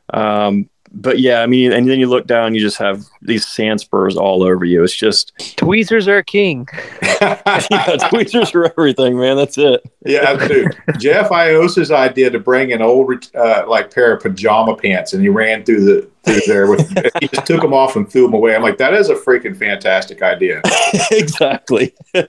But yeah, I mean, and then you look down, you just have these sand spurs all over you. It's just tweezers are king. Yeah, tweezers are everything, man. That's it. Yeah, dude. Jeff Ios's idea to bring an old like pair of pajama pants, and he ran through there with. He just took them off and threw them away. I'm like, that is a freaking fantastic idea. Exactly.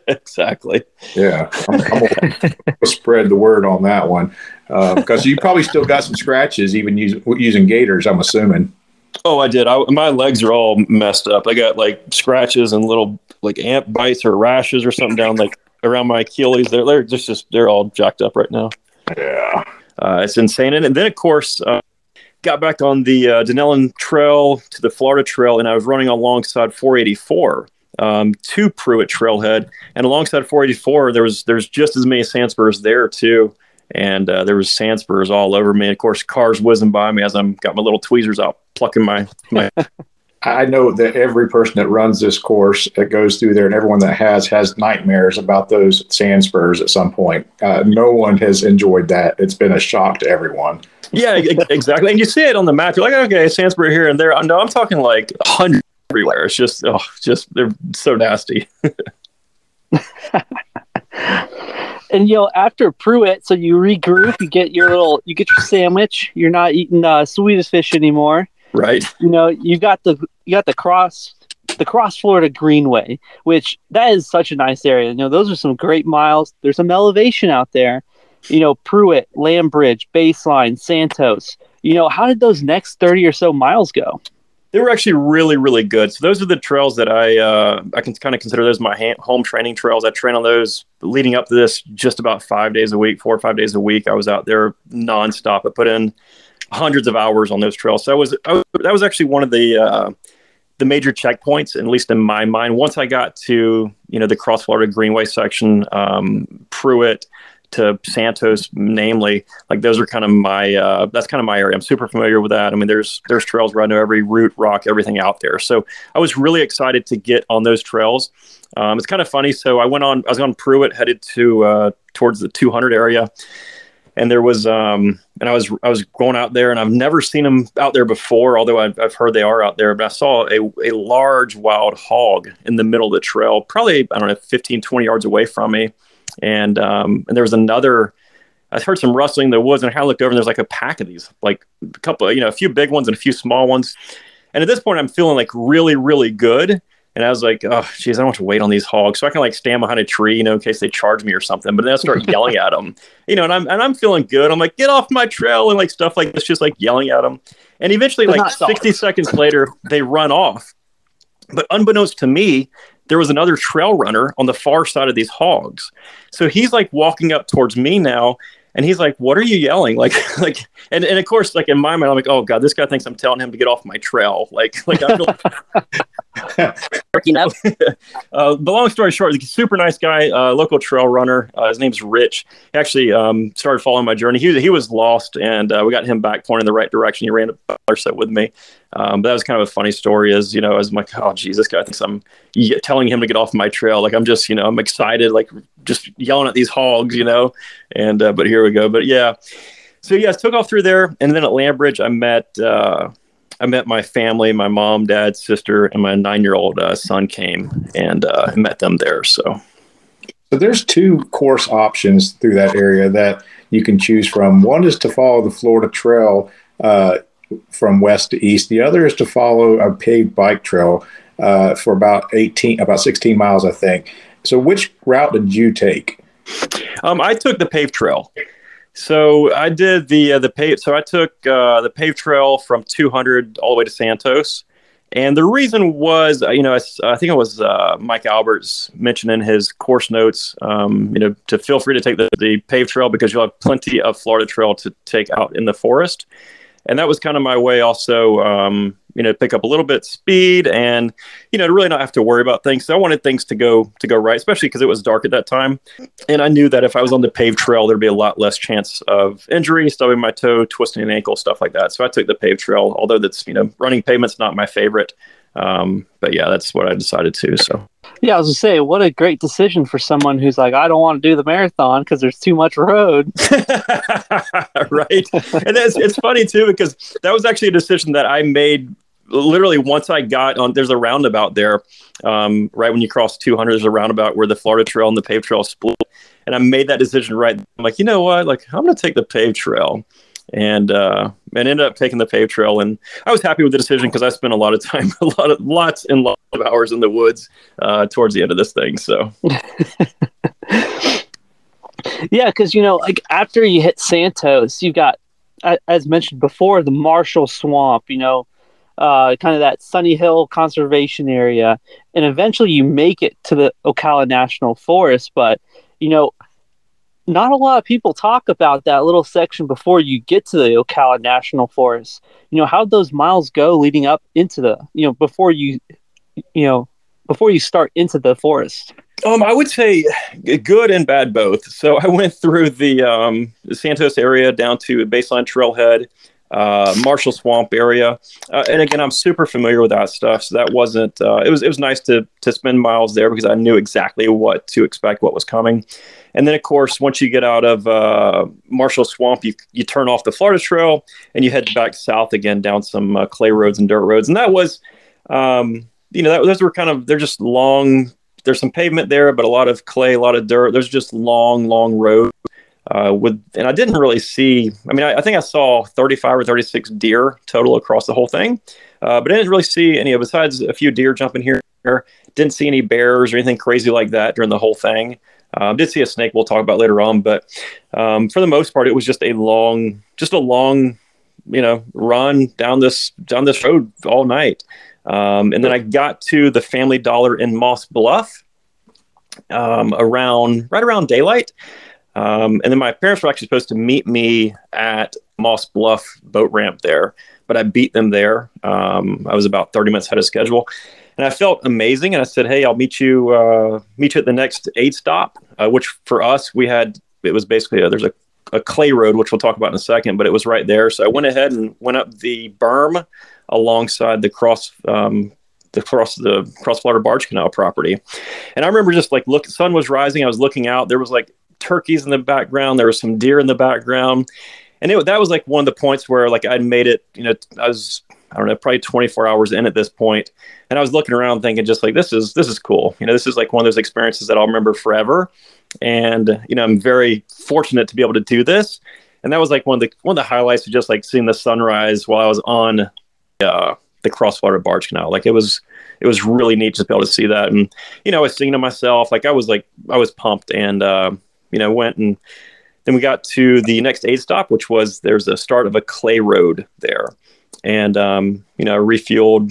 Yeah, I'm gonna spread the word on that one because you probably still got some scratches even using gaiters, I'm assuming. Oh, I did. My legs are all messed up. I got like scratches and little like ant bites or rashes or something down like around my Achilles. They're all jacked up right now. Yeah, it's insane. And then of course, got back on the Denellen Trail to the Florida Trail, and I was running alongside 484 to Pruitt Trailhead, and alongside 484 there's just as many sand spurs there too. And there was sand spurs all over me. Of course, cars whizzing by me as I'm got my little tweezers out, plucking my. I know that every person that runs this course that goes through there, and everyone that has nightmares about those sand spurs at some point. No one has enjoyed that. It's been a shock to everyone. Yeah, exactly. And you see it on the map. You're like, okay, sand spur here and there. No, I'm talking like 100 everywhere. It's just they're so nasty. And after Pruitt, so you regroup, you get your sandwich. You're not eating Swedish fish anymore, right? You got the cross Florida Greenway, which that is such a nice area. Those are some great miles. There's some elevation out there. Pruitt, Lambridge, Baseline, Santos. How did those next 30 or so miles go? They were actually really, really good. So those are the trails that I can kind of consider those my home training trails. I train on those leading up to this just about 5 days a week, 4 or 5 days a week. I was out there nonstop. I put in hundreds of hours on those trails. So that was actually one of the major checkpoints, at least in my mind. Once I got to the Cross Florida Greenway section, Pruitt to Santos, namely, like those are kind of my that's kind of my area. I'm super familiar with that. I mean, there's trails where I know every route, rock, everything out there. So I was really excited to get on those trails. It's kind of funny. So I was on Pruitt, headed to towards the 200 area, and there was and I was going out there, and I've never seen them out there before, although I've heard they are out there. But I saw a large wild hog in the middle of the trail, probably, I don't know, 15, 20 yards away from me. And there was another, I heard some rustling in the woods, and I kind of looked over, and there's like a pack of these, like a couple, a few big ones and a few small ones. And at this point, I'm feeling like really, really good. And I was like, oh, geez, I don't want to wait on these hogs. So I can like stand behind a tree, in case they charge me or something. But then I start yelling at them, and I'm feeling good. I'm like, get off my trail, and like stuff like this, just like yelling at them. And eventually, like 60 seconds later, they run off. But unbeknownst to me, there was another trail runner on the far side of these hogs. So he's like walking up towards me now, and he's like, what are you yelling? And of course, like in my mind, I'm like, oh God, this guy thinks I'm telling him to get off my trail. Like I feel working up. But long story short, he's a super nice guy, local trail runner. His name's Rich. He actually started following my journey. He was lost, and we got him back pointing in the right direction. He ran a set with me. But that was kind of a funny story. As I'm like, oh geez, this guy thinks I'm telling him to get off my trail. Like I'm just, I'm excited, like just yelling at these hogs, And but here we go. But yeah, so yeah, I took off through there, and then at Lambridge, I met my family, my mom, dad, sister, and my 9-year-old son came, and I met them there. So there's 2 course options through that area that you can choose from. One is to follow the Florida Trail from west to east. The other is to follow a paved bike trail for about 16 miles, I think. So which route did you take? I took the paved trail. So I did the pave. So I took the paved trail from 200 all the way to Santos, and the reason was, I think it was Mike Alberts mentioned in his course notes, to feel free to take the paved trail because you'll have plenty of Florida trail to take out in the forest. And that was kind of my way also, pick up a little bit speed and, to really not have to worry about things. So I wanted things to go right, especially because it was dark at that time. And I knew that if I was on the paved trail, there'd be a lot less chance of injury, stubbing my toe, twisting an ankle, stuff like that. So I took the paved trail, although that's, running pavement's not my favorite. But yeah, that's what I decided to. So. Yeah, I was gonna say, what a great decision for someone who's like, I don't want to do the marathon because there's too much road. Right. And it's funny too, because that was actually a decision that I made literally once I got on. There's a roundabout there, right when you cross 200, there's a roundabout where the Florida trail and the paved trail split. And I made that decision right. I'm like, you know what? Like, I'm going to take the paved trail. And ended up taking the paved trail, and I was happy with the decision because I spent a lot of time, lots of hours in the woods towards the end of this thing. So, yeah, because like after you hit Santos, you've got, as mentioned before, the Marshall Swamp. Kind of that Sunny Hill Conservation Area, and eventually you make it to the Ocala National Forest, but not a lot of people talk about that little section before you get to the Ocala National Forest. How'd those miles go leading up into the, before you start into the forest? I would say good and bad both. So I went through the Santos area down to Baseline Trailhead, Marshall Swamp area, and again, I'm super familiar with that stuff. So that wasn't. It was nice to spend miles there because I knew exactly what to expect, what was coming. And then, of course, once you get out of Marshall Swamp, you turn off the Florida Trail and you head back south again down some clay roads and dirt roads. And that was, those were they're just long. There's some pavement there, but a lot of clay, a lot of dirt. There's just long roads. And I didn't really see. I mean, I think I saw 35 or 36 deer total across the whole thing, but I didn't really see any. Besides a few deer jumping here, didn't see any bears or anything crazy like that during the whole thing. Did see a snake we'll talk about later on, but for the most part, it was just a long, run down this road all night. And then I got to the Family Dollar in Moss Bluff right around daylight. And then my parents were actually supposed to meet me at Moss Bluff boat ramp there, but I beat them there. I was about 30 minutes ahead of schedule. And I felt amazing. And I said, hey, I'll meet you at the next aid stop, which for us, it was basically, there's a clay road, which we'll talk about in a second, but it was right there. So I went ahead and went up the berm alongside the cross Florida Barge Canal property. And I remember just sun was rising. I was looking out. There was turkeys in the background. There was some deer in the background. And that was one of the points where I'd made it, I was, I don't know, probably 24 hours in at this point. And I was looking around thinking just this is cool. This is one of those experiences that I'll remember forever. And, I'm very fortunate to be able to do this. And that was one of the highlights of just seeing the sunrise while I was on the Cross Florida Barge Canal. It was really neat to be able to see that. And, I was thinking to myself, I was pumped and, went, and then we got to the next aid stop, which was, there's a start of a clay road there. And, refueled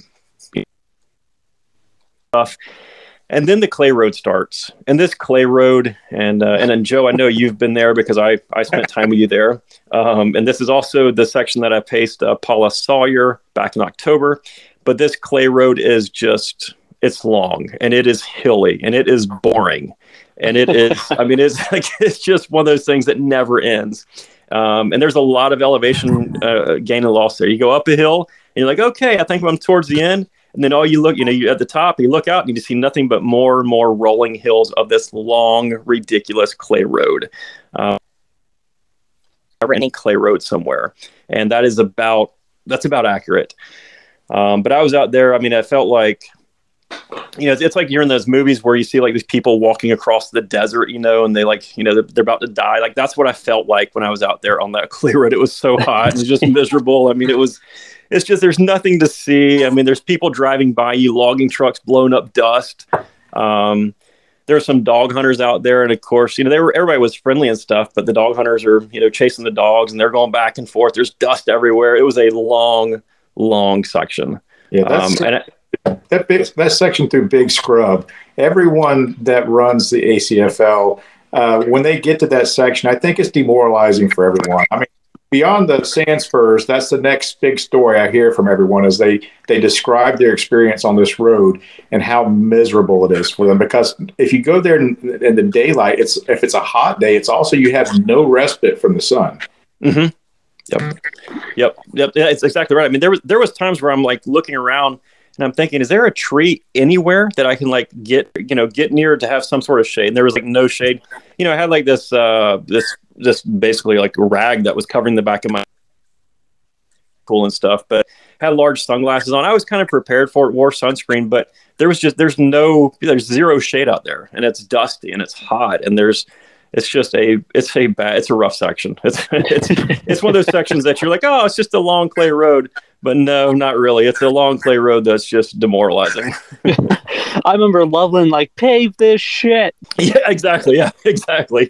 stuff. And then the clay road starts. And this clay road, and then Joe, I know you've been there because I spent time with you there. And this is also the section that I paced Paula Sawyer back in October. But this clay road is it's long and it is hilly and it is boring. And it is, it's just one of those things that never ends. And there's a lot of elevation gain and loss there. You go up a hill and you're like, okay, I think I'm towards the end. And then all you look, you're at the top, you look out and you just see nothing but more and more rolling hills of this long, ridiculous clay road. I ran a clay road somewhere, and that's about accurate. But I was out there. I felt like, it's like you're in those movies where you see these people walking across the desert, and they they're about to die. That's what I felt like when I was out there on that clay road. It was so hot. It was just miserable. It's just, there's nothing to see. There's people driving by you, logging trucks, blowing up dust. there were some dog hunters out there, and of course, everybody was friendly and stuff, but the dog hunters are, chasing the dogs, and they're going back and forth. There's dust everywhere. It was a long section. Yeah, that section through Big Scrub. Everyone that runs the ACFL, when they get to that section, I think it's demoralizing for everyone. I mean, beyond the sand spurs, that's the next big story I hear from everyone is they describe their experience on this road and how miserable it is for them. Because if you go there in the daylight, if it's a hot day, it's also you have no respite from the sun. Mm-hmm. Yep. Yeah, it's exactly right. I mean, there was times where I'm like looking around and I'm thinking, is there a tree anywhere that I can like get near to have some sort of shade? And there was like no shade. I had like this basically like rag that was covering the back of my pool and stuff, but had large sunglasses on. I was kind of prepared for it, wore sunscreen, but there's zero shade out there, and it's dusty and it's hot, and it's a rough section. It's one of those sections that you're like, oh, it's just a long clay road, but no, not really. It's a long clay road that's just demoralizing. I remember Loveland like, pave this shit. Yeah, exactly. Yeah, exactly.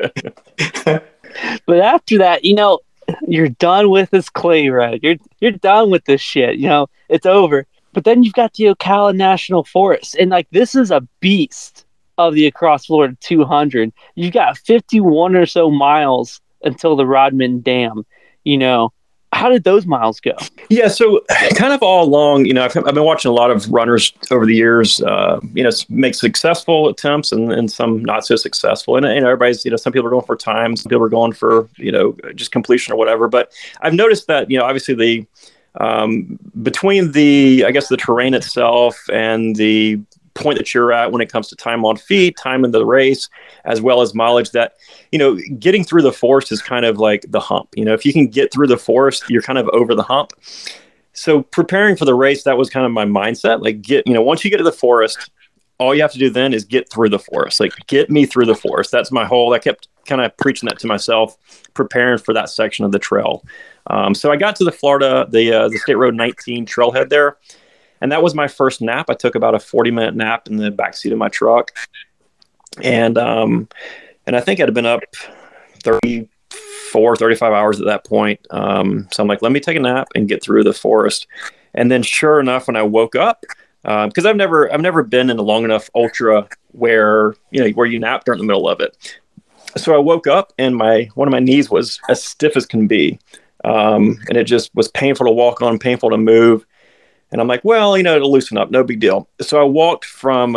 But after that, you're done with this clay road. You're done with this shit. It's over. But then you've got the Ocala National Forest, and like this is a beast of the Across Florida 200. You've got 51 or so miles until the Rodman Dam. How did those miles go? Yeah, so kind of all along, I've been watching a lot of runners over the years, make successful attempts and some not so successful. And everybody's, some people are going for time, some people are going for, just completion or whatever. But I've noticed that, obviously the between the terrain itself and the point that you're at when it comes to time on feet, time in the race, as well as mileage, that, getting through the forest is kind of like the hump. If you can get through the forest, you're kind of over the hump. So preparing for the race, that was kind of my mindset. Like once you get to the forest, all you have to do then is get through the forest. Like get me through the forest. That's my whole, I kept kind of preaching that to myself, preparing for that section of the trail. So I got to the Florida, the State Road 19 trailhead there. And that was my first nap. I took about a 40-minute nap in the backseat of my truck. And I think I'd been up 34, 35 hours at that point. So I'm like, let me take a nap and get through the forest. And then sure enough, when I woke up, because I've never been in a long enough ultra where you nap during the middle of it. So I woke up and one of my knees was as stiff as can be. And it just was painful to walk on, painful to move. And I'm like, well, it'll loosen up. No big deal. So I walked from,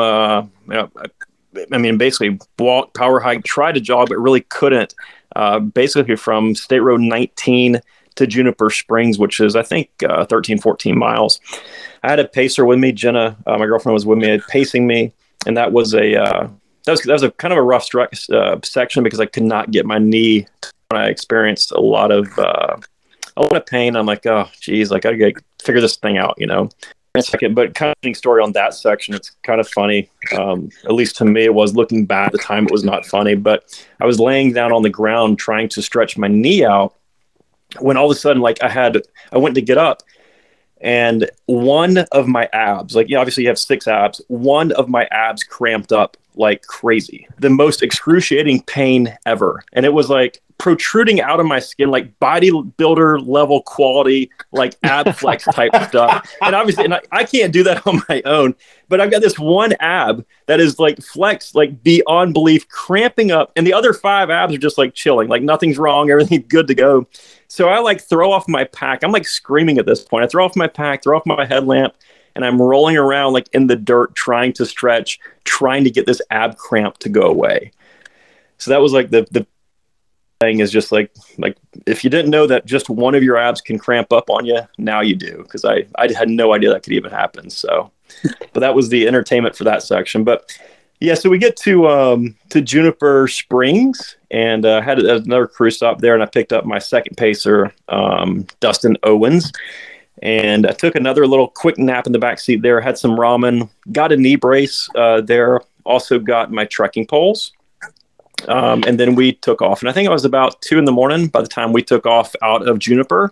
basically walked, power hike, tried to jog, but really couldn't. Basically from State Road 19 to Juniper Springs, which is, I think, 13, 14 miles. I had a pacer with me. Jenna, my girlfriend, was with me, pacing me. And that was that was a kind of a rough section because I could not get my knee. When I experienced a lot of pain. I'm like, oh, geez, like I gotta figure this thing out, But kind of story on that section, it's kind of funny. At least to me, it was. Looking back at the time, it was not funny. But I was laying down on the ground trying to stretch my knee out when all of a sudden, like I went to get up, and one of my abs, like obviously you have 6 abs, one of my abs cramped up like crazy. The most excruciating pain ever, and it was like protruding out of my skin, like bodybuilder level quality, like ab flex type stuff. And obviously, I can't do that on my own, but I've got this one ab that is like flexed, like beyond belief, cramping up. And the other 5 abs are just like chilling, like nothing's wrong. Everything's good to go. So I like throw off my pack. I'm like screaming at this point. I throw off my pack, throw off my headlamp, and I'm rolling around like in the dirt, trying to stretch, trying to get this ab cramp to go away. So that was like the thing is just like if you didn't know that just one of your abs can cramp up on you, now you do, because I had no idea that could even happen. So, but that was the entertainment for that section. But yeah, so we get to Juniper Springs, and had another crew stop there, and I picked up my second pacer, Dustin Owens, and I took another little quick nap in the back seat there. Had some ramen, got a knee brace there, also got my trekking poles. And then we took off, and I think it was about 2 a.m. by the time we took off out of Juniper.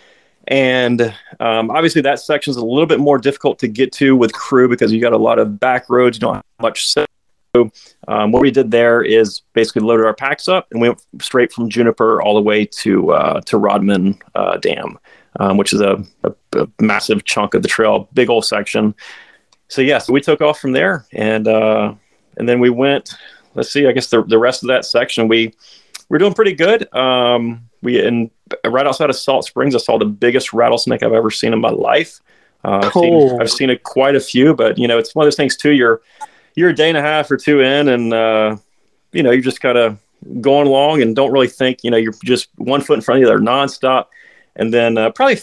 And obviously that section is a little bit more difficult to get to with crew because you got a lot of back roads. You don't have much What we did there is basically loaded our packs up and we went straight from Juniper all the way to Rodman Dam, which is a massive chunk of the trail, big old section. So we took off from there, and then we went. Let's see. I guess the rest of that section we're doing pretty good. Right outside of Salt Springs, I saw the biggest rattlesnake I've ever seen in my life. I've seen quite a few, but it's one of those things too. You're a day and a half or two in, and you're just kind of going along and don't really think. You're just 1 foot in front of the other nonstop. And then probably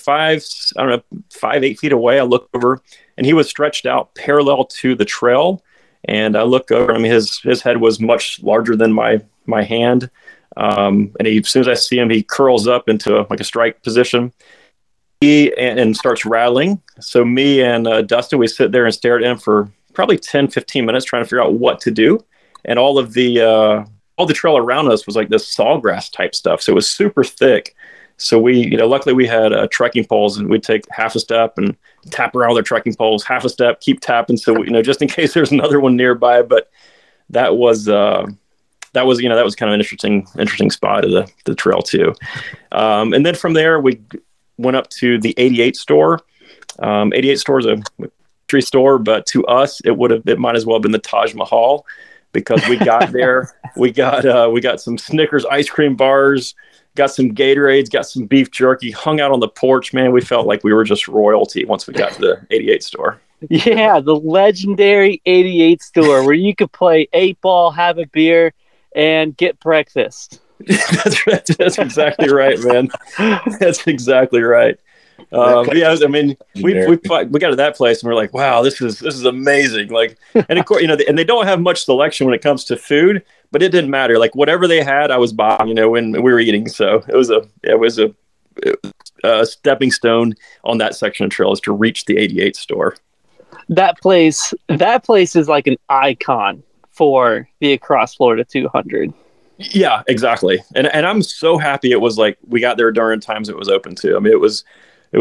8 feet away, I look over, and he was stretched out parallel to the trail. And I look over. I mean, his head was much larger than my hand. And as soon as I see him, he curls up into a strike position. And starts rattling. So me and Dustin, we sit there and stare at him for probably 10, 15 minutes trying to figure out what to do. And all the trail around us was like this sawgrass type stuff. So it was super thick. So we, luckily we had trekking poles, and we'd take half a step and tap around with our trekking poles, half a step, keep tapping. So, just in case there's another one nearby. But that was kind of an interesting spot of the trail too. And then from there, we went up to the 88 store. 88 store is a tree store, but to us, it might as well have been the Taj Mahal, because we got there, we got some Snickers ice cream bars, got some Gatorades, got some beef jerky, hung out on the porch. Man, we felt like we were just royalty once we got to the 88 store. Yeah, the legendary 88 store where you could play 8-ball, have a beer, and get breakfast. That's exactly right, man. That's exactly right. We got to that place and we're like, wow, this is amazing. And of course, and they don't have much selection when it comes to food, but it didn't matter. Like whatever they had, I was buying, when we were eating. So it was a stepping stone on that section of trails to reach the 88 store. That place is like an icon for the Across Florida 200. Yeah, exactly. And I'm so happy it was like we got there during times it was open too. I mean, it was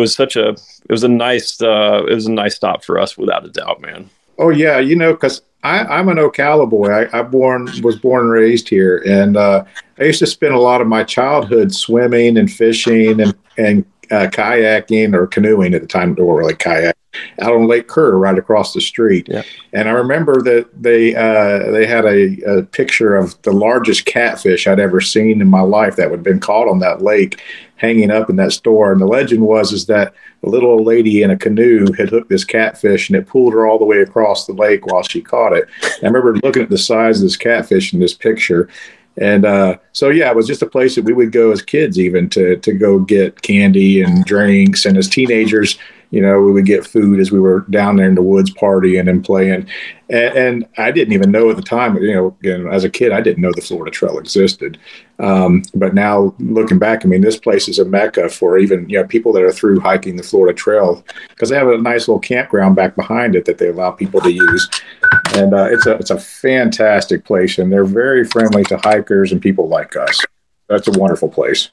a nice stop for us without a doubt, man. Oh yeah, because I'm an Ocala boy. I was born and raised here, and I used to spend a lot of my childhood swimming and fishing and kayaking or canoeing at the time. They were like kayak out on Lake Kerr right across the street. Yeah. And I remember that they had a picture of the largest catfish I'd ever seen in my life that had been caught on that lake, hanging up in that store. And the legend was that a little old lady in a canoe had hooked this catfish, and it pulled her all the way across the lake while she caught it. And I remember looking at the size of this catfish in this picture. And it was just a place that we would go as kids, even to go get candy and drinks. And as teenagers, we would get food as we were down there in the woods partying and playing. And I didn't even know at the time, again, as a kid, I didn't know the Florida Trail existed. But now looking back, I mean, this place is a mecca for even, people that are through hiking the Florida Trail, because they have a nice little campground back behind it that they allow people to use. And it's a fantastic place, and they're very friendly to hikers and people like us. That's a wonderful place.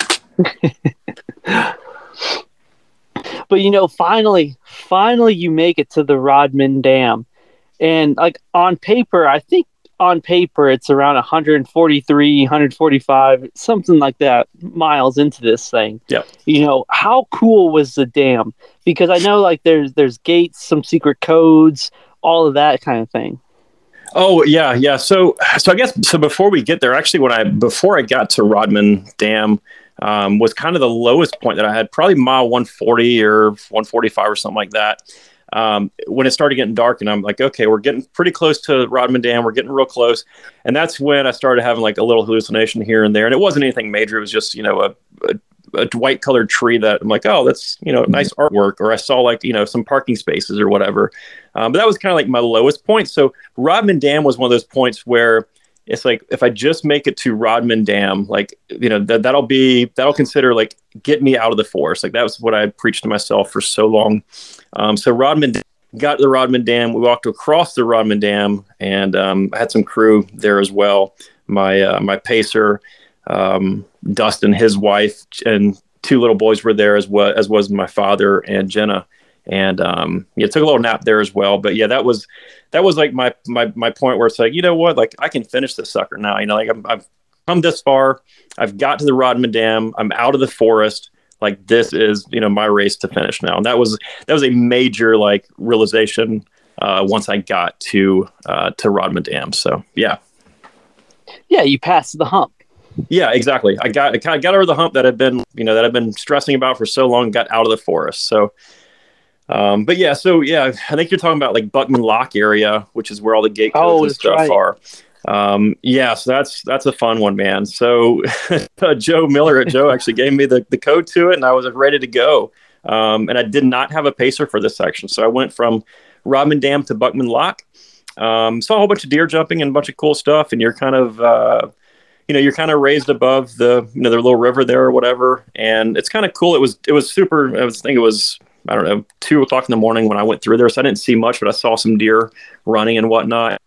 But finally you make it to the Rodman Dam, and on paper it's around 143, 145, something like that miles into this thing. Yeah. How cool was the dam? Because I know there's gates, some secret codes, all of that kind of thing. Oh yeah. So I guess before we get there, actually, before I got to Rodman Dam, was kind of the lowest point that I had, probably mile 140 or 145 or something like that. When it started getting dark, and I'm like, okay, we're getting pretty close to Rodman Dam. We're getting real close. And that's when I started having a little hallucination here and there. And it wasn't anything major. It was just, a white colored tree that I'm like, oh, that's, nice artwork. Or I saw some parking spaces or whatever. But that was kind of my lowest point. So Rodman Dam was one of those points where it's like, if I just make it to Rodman Dam, that'll consider get me out of the forest. That was what I preached to myself for so long. So got to the Rodman Dam. We walked across the Rodman Dam, and I had some crew there as well. My pacer, Dustin, his wife, and two little boys were there as well, as was my father and Jenna. And yeah, took a little nap there as well. But yeah, that was like my point where it's like, you know what, like I can finish this sucker now. You know, like I've come this far. I've got to the Rodman Dam. I'm out of the forest. Like this is, you know, my race to finish now. And that was a major like realization once I got to Rodman Dam. So yeah. Yeah, you passed the hump. Yeah, exactly. I kind of got over the hump that I've been stressing about for so long. Got out of the forest. So, but yeah, I think you're talking about like Buckman Lock area, which is where all the gate codes and stuff are. Yeah, so that's a fun one, man. So Joe Miller at Joe actually gave me the code to it, and I was ready to go. And I did not have a pacer for this section, so I went from Rodman Dam to Buckman Lock. Saw a whole bunch of deer jumping and a bunch of cool stuff, and you're kind of you're kind of raised above the the little river there or whatever, and it's kind of cool. It was super. I think it was, I don't know, 2:00 in the morning when I went through there, so I didn't see much, but I saw some deer running and whatnot.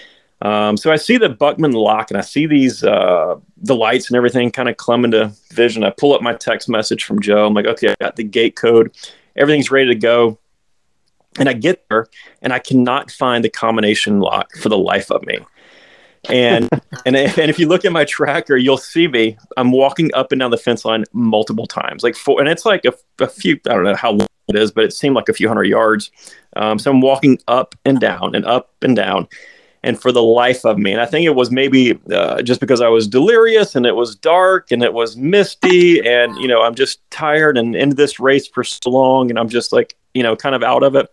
So I see the Buckman Lock, and I see these the lights and everything kind of come into vision. I pull up my text message from Joe. I'm like, okay, I got the gate code, everything's ready to go. And I get there, and I cannot find the combination lock for the life of me. And if you look at my tracker, you'll see me. I'm walking up and down the fence line multiple times, and it's like a few. I don't know how long it is, but it seemed like a few hundred yards. So I'm walking up and down and up and down, and for the life of me, and I think it was maybe just because I was delirious and it was dark and it was misty, and I'm just tired and into this race for so long, and I'm just like kind of out of it.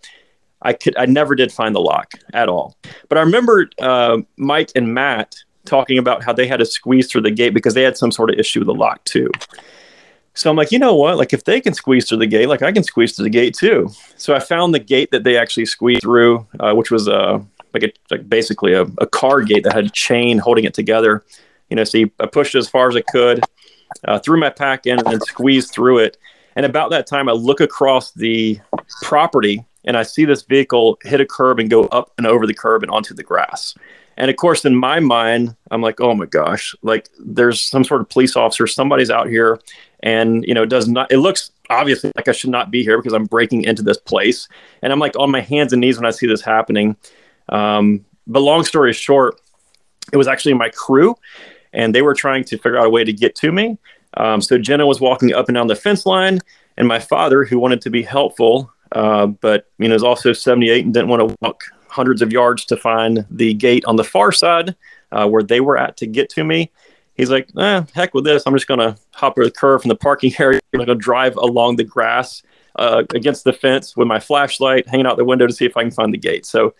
I never did find the lock at all. But I remember Mike and Matt talking about how they had to squeeze through the gate because they had some sort of issue with the lock too. So I'm like, you know what? Like if they can squeeze through the gate, like I can squeeze through the gate too. So I found the gate that they actually squeezed through, which was basically a car gate that had a chain holding it together. So I pushed it as far as I could, threw my pack in, and then squeezed through it. And about that time, I look across the property, and I see this vehicle hit a curb and go up and over the curb and onto the grass. And of course, in my mind, I'm like, oh my gosh, like there's some sort of police officer, somebody's out here, and it looks obviously like I should not be here because I'm breaking into this place. And I'm like on my hands and knees when I see this happening. But long story short, it was actually my crew, and they were trying to figure out a way to get to me. So Jenna was walking up and down the fence line, and my father, who wanted to be helpful, but is also 78 and didn't want to walk hundreds of yards to find the gate on the far side where they were at to get to me. He's like, heck with this. I'm just going to hop over the curve from the parking area. I'm going to drive along the grass against the fence with my flashlight, hanging out the window to see if I can find the gate. So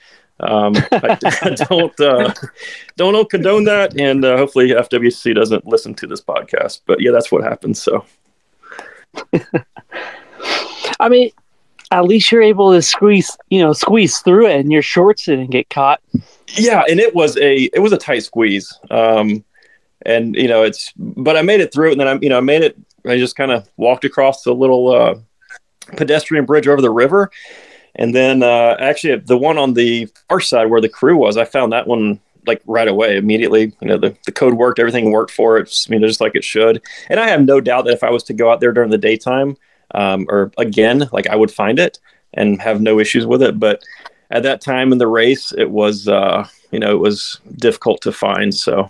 I don't condone that, and hopefully FWC doesn't listen to this podcast. But yeah, that's what happened. So, I mean, at least you're able to squeeze through it, and your shorts didn't get caught. Yeah, and it was a tight squeeze. And but I made it through it, and then I made it. I just kind of walked across the little pedestrian bridge over the river. And then actually the one on the far side where the crew was, I found that one like right away, immediately. The code worked, everything worked for it. Just like it should. And I have no doubt that if I was to go out there during the daytime or again, like I would find it and have no issues with it. But at that time in the race, it was, it was difficult to find. So.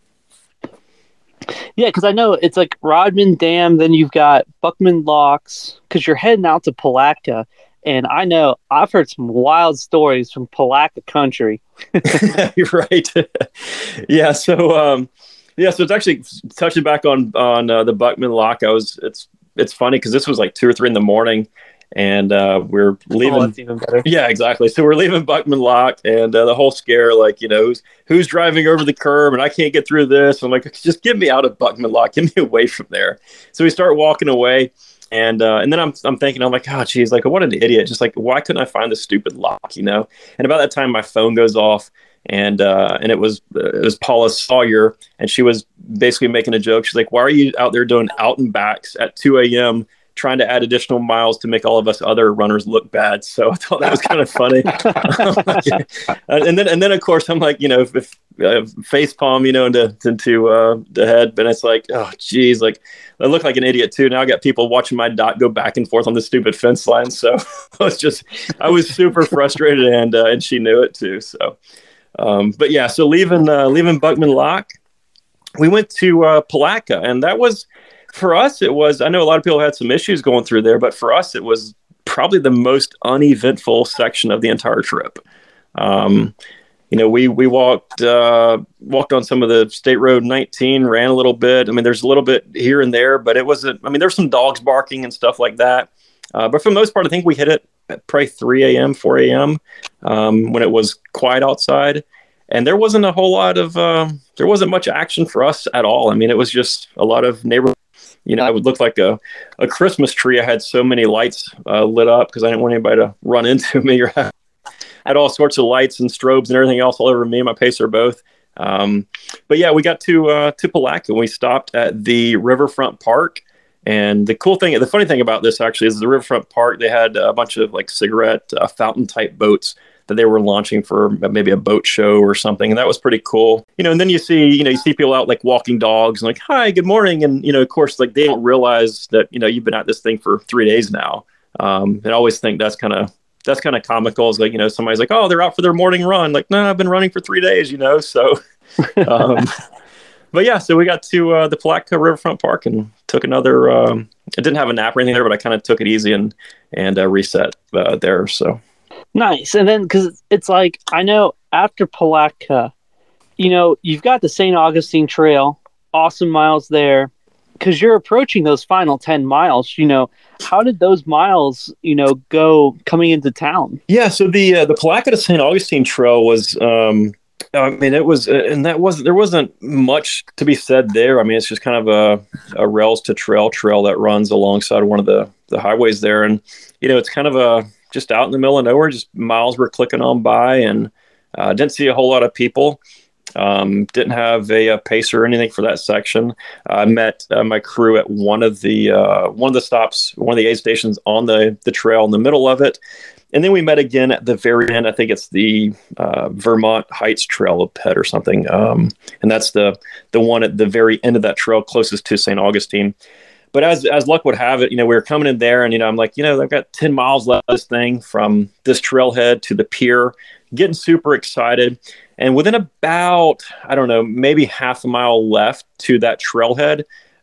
Yeah, because I know it's like Rodman Dam, then you've got Buckman Locks, because you're heading out to Palatka. And I know I've heard some wild stories from Palatka country. You're right. Yeah. So, so it's actually touching back on the Buckman Lock. It's funny because this was like 2 or 3 in the morning, and we're leaving. Oh, that's even better. Yeah, exactly. So we're leaving Buckman Lock, and the whole scare, like, who's driving over the curb, and I can't get through this. I'm like, just get me out of Buckman Lock, get me away from there. So we start walking away. And then I'm thinking, I'm like, oh, geez, like, what an idiot. Just like, why couldn't I find the stupid lock, And about that time, my phone goes off, and it was Paula Sawyer, and she was basically making a joke. She's like, why are you out there doing out and backs at 2 a.m. trying to add additional miles to make all of us other runners look bad. So I thought that was kind of funny. and then of course I'm like, if face palm, into the head, but it's like, oh geez, like I look like an idiot too. Now I got people watching my dot go back and forth on the stupid fence line. So I was super frustrated, and she knew it too. So, but yeah, so leaving Buckman Lock, we went to Palatka, and that was, for us, it was, I know a lot of people had some issues going through there, but for us, it was probably the most uneventful section of the entire trip. We walked on some of the State Road 19, ran a little bit. I mean, there's a little bit here and there, but it wasn't, I mean, there's some dogs barking and stuff like that. But for the most part, I think we hit it at probably 3 a.m., 4 a.m. When it was quiet outside. And there wasn't a whole lot of, there wasn't much action for us at all. I mean, it was just a lot of neighborhood. It would look like a Christmas tree. I had so many lights lit up because I didn't want anybody to run into me, or had all sorts of lights and strobes and everything else all over me and my pacer both. But yeah, we got to Palatka, and we stopped at the Riverfront Park. And the funny thing about this actually is the Riverfront Park, they had a bunch of like cigarette fountain type boats that they were launching for maybe a boat show or something. And that was pretty cool. And then you see people out like walking dogs and like, hi, good morning. And, of course, like they don't realize that, you've been at this thing for 3 days now. And I always think that's kind of comical. It's like, somebody's like, oh, they're out for their morning run. Like, no, I've been running for 3 days, so, but yeah, so we got to the Palatka Riverfront Park and took another, I didn't have a nap or anything there, but I kind of took it easy and reset there. So. Nice. And then, because it's like, I know after Palatka, you've got the St. Augustine Trail, awesome miles there. Because you're approaching those final 10 miles, how did those miles, go coming into town? Yeah, so the Palatka to St. Augustine Trail was, it was, and there wasn't much to be said there. I mean, it's just kind of a rails to trail that runs alongside one of the highways there. And, it's kind of just out in the middle of nowhere, just miles were clicking on by, and didn't see a whole lot of people. Didn't have a pacer or anything for that section. I met my crew at one of the stops, one of the aid stations on the trail in the middle of it. And then we met again at the very end. I think it's the Vermont Heights Trail of Pet or something. And that's the one at the very end of that trail closest to St. Augustine. But as luck would have it, we were coming in there, and, I'm like, I've got 10 miles left of this thing from this trailhead to the pier, getting super excited. And within about, I don't know, maybe half a mile left to that trailhead,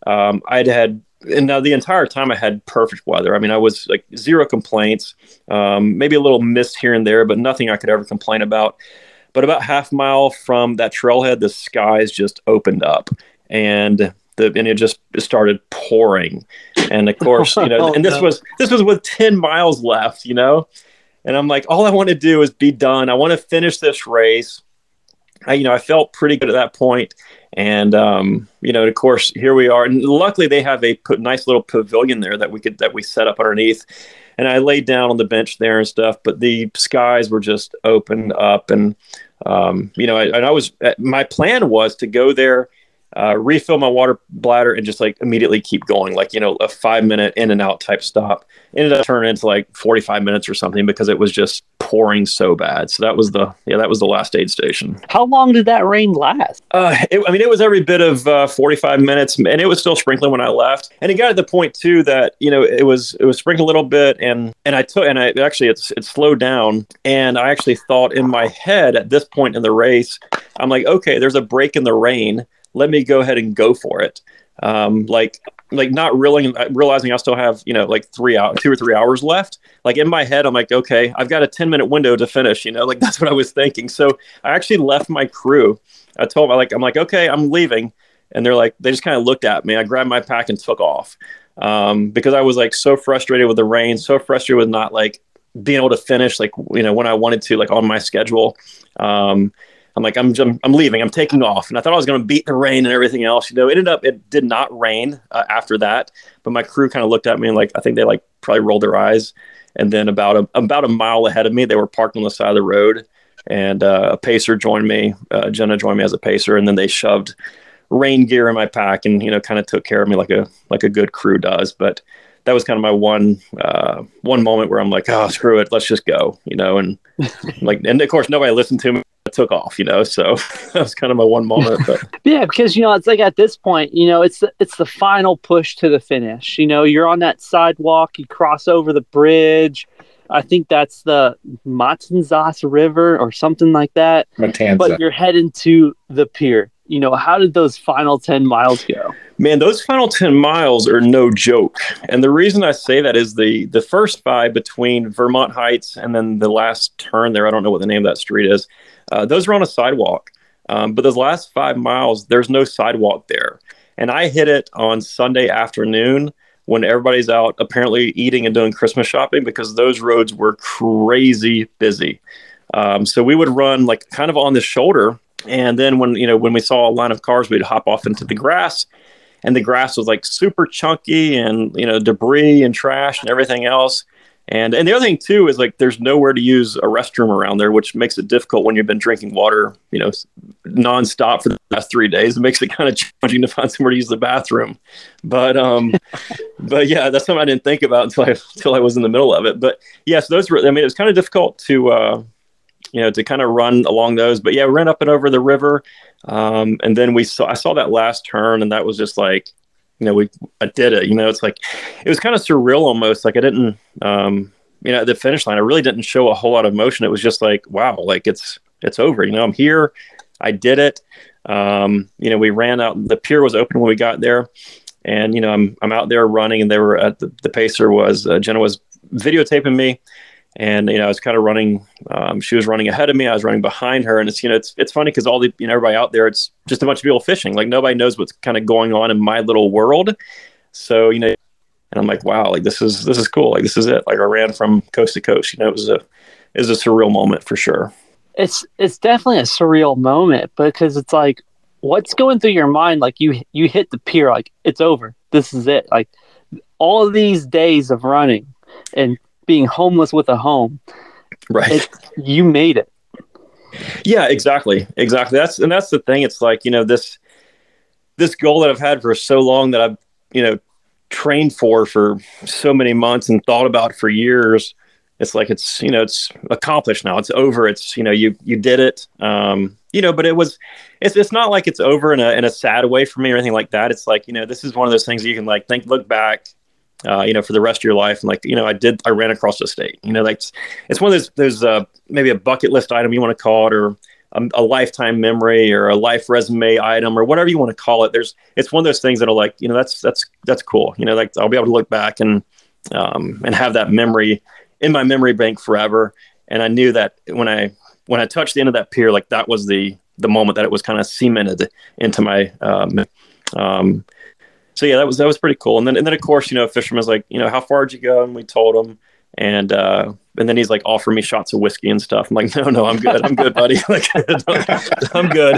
and now the entire time I had perfect weather. I mean, I was like zero complaints, maybe a little mist here and there, but nothing I could ever complain about. But about half a mile from that trailhead, the skies just opened up, and it just started pouring. And of course, and this was with 10 miles left, and I'm like, all I want to do is be done. I want to finish this race. I felt pretty good at that point. And, of course, here we are. And luckily they have a nice little pavilion there that we set up underneath. And I laid down on the bench there and stuff, but the skies were just opened up. And, my plan was to go there, refill my water bladder, and just like immediately keep going, like, a 5-minute in and out type stop. Ended up turning into like 45 minutes or something because it was just pouring so bad. So that was the last aid station. How long did that rain last? It was every bit of 45 minutes, and it was still sprinkling when I left. And it got to the point too that, it was sprinkling a little bit, and it slowed down. And I actually thought in my head at this point in the race, I'm like, okay, there's a break in the rain. Let me go ahead and go for it. Like not really realizing I still have, 2 or 3 hours left. Like in my head, I'm like, okay, I've got a 10-minute window to finish, that's what I was thinking. So I actually left my crew. I told them, I'm like, okay, I'm leaving. And they just kind of looked at me. I grabbed my pack and took off. Because I was like so frustrated with the rain, so frustrated with not like being able to finish, when I wanted to, on my schedule. I'm like, I'm leaving. I'm taking off. And I thought I was going to beat the rain and everything else. It did not rain after that. But my crew kind of looked at me and I think they probably rolled their eyes. And then about a mile ahead of me, they were parked on the side of the road. And a pacer joined me. Jenna joined me as a pacer. And then they shoved rain gear in my pack and, kind of took care of me like a good crew does. But that was kind of my one moment where I'm like, oh, screw it, let's just go, and and of course nobody listened to me. I took off, so that was kind of my one moment. But yeah, because it's like at this point, it's the final push to the finish. You're on that sidewalk, you cross over the bridge. I think that's the Matanzas River or something like that. Matanza. But you're heading to the pier. How did those final 10 miles go? Man, those final 10 miles are no joke. And the reason I say that is the first 5 between Vermont Heights and then the last turn there, I don't know what the name of that street is, those were on a sidewalk. But those last 5 miles, there's no sidewalk there. And I hit it on Sunday afternoon when everybody's out apparently eating and doing Christmas shopping, because those roads were crazy busy. So we would run like kind of on the shoulder. And then when we saw a line of cars, we'd hop off into the grass, and the grass was like super chunky and, debris and trash and everything else. And the other thing too, is like, there's nowhere to use a restroom around there, which makes it difficult when you've been drinking water, nonstop for the last 3 days. It makes it kind of challenging to find somewhere to use the bathroom. But yeah, that's something I didn't think about until I was in the middle of it. But yes, it was kind of difficult to, to kind of run along those. But yeah, we ran up and over the river. And then I saw that last turn, and that was just like, I did it, it's like, it was kind of surreal almost. Like I didn't, at the finish line, I really didn't show a whole lot of emotion. It was just like, wow, like it's over, I'm here. I did it. We ran out, the pier was open when we got there, and, I'm out there running, and they were at the pacer was, Jenna was videotaping me. And, I was kind of running, she was running ahead of me. I was running behind her. And it's funny because all the, everybody out there, it's just a bunch of people fishing. Like nobody knows what's kind of going on in my little world. So, and I'm like, wow, like this is cool. Like, this is it. Like I ran from coast to coast, it was a surreal moment for sure. It's definitely a surreal moment, because it's like, what's going through your mind? Like you hit the pier, like it's over. This is it. Like all of these days of running and being homeless with a home, right? You made it. Yeah, exactly. That's the thing. It's like, this goal that I've had for so long, that I've, trained for so many months and thought about for years. It's like, it's accomplished now. It's over. It's, you did it. But it's not like it's over in a sad way for me or anything like that. It's like, this is one of those things that you can like look back, for the rest of your life. And like, I ran across the state, like it's one of those maybe a bucket list item you want to call it, or a lifetime memory, or a life resume item, or whatever you want to call it. It's one of those things that are like, that's cool. Like I'll be able to look back and have that memory in my memory bank forever. And I knew that when I touched the end of that pier, like that was the moment that it was kind of cemented into my, so yeah, that was pretty cool. And then of course, fisherman's like, how far did you go? And we told him, and then he's like offering me shots of whiskey and stuff. I'm like, no, I'm good, buddy. Like, I'm good.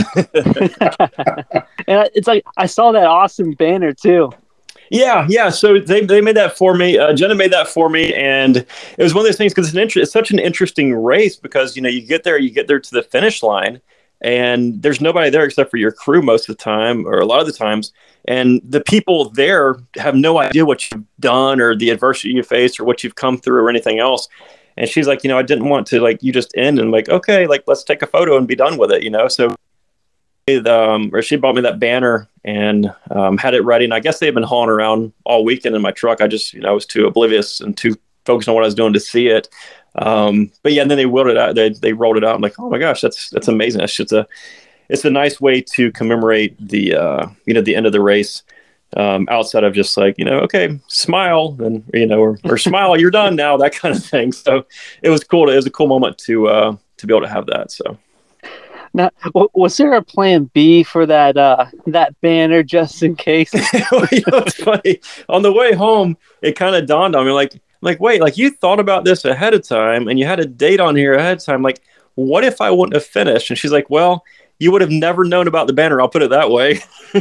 And it's like, I saw that awesome banner too. Yeah. So they made that for me. Jenna made that for me, and it was one of those things, because it's such an interesting race, because you get there to the finish line, and there's nobody there except for your crew most of the time, or a lot of the times. And the people there have no idea what you've done, or the adversity you faced, or what you've come through, or anything else. And she's like, I didn't want to like you just end and like, okay, like let's take a photo and be done with it, So or she bought me that banner and had it ready. And I guess they had been hauling around all weekend in my truck. I just, I was too oblivious and too focused on what I was doing to see it. But yeah, and then they rolled it out. They rolled it out. I'm like, oh my gosh, that's amazing. That's just it's a nice way to commemorate the the end of the race, outside of just like, okay, smile, and or smile, you're done now, that kind of thing. So it was cool. It was a cool moment to be able to have that. So now, was there a plan B for that banner, just in case? It's funny. On the way home, it kind of dawned on me, like, wait, like you thought about this ahead of time, and you had a date on here ahead of time. Like, what if I wouldn't have finished? And she's like, well, you would have never known about the banner. I'll put it that way.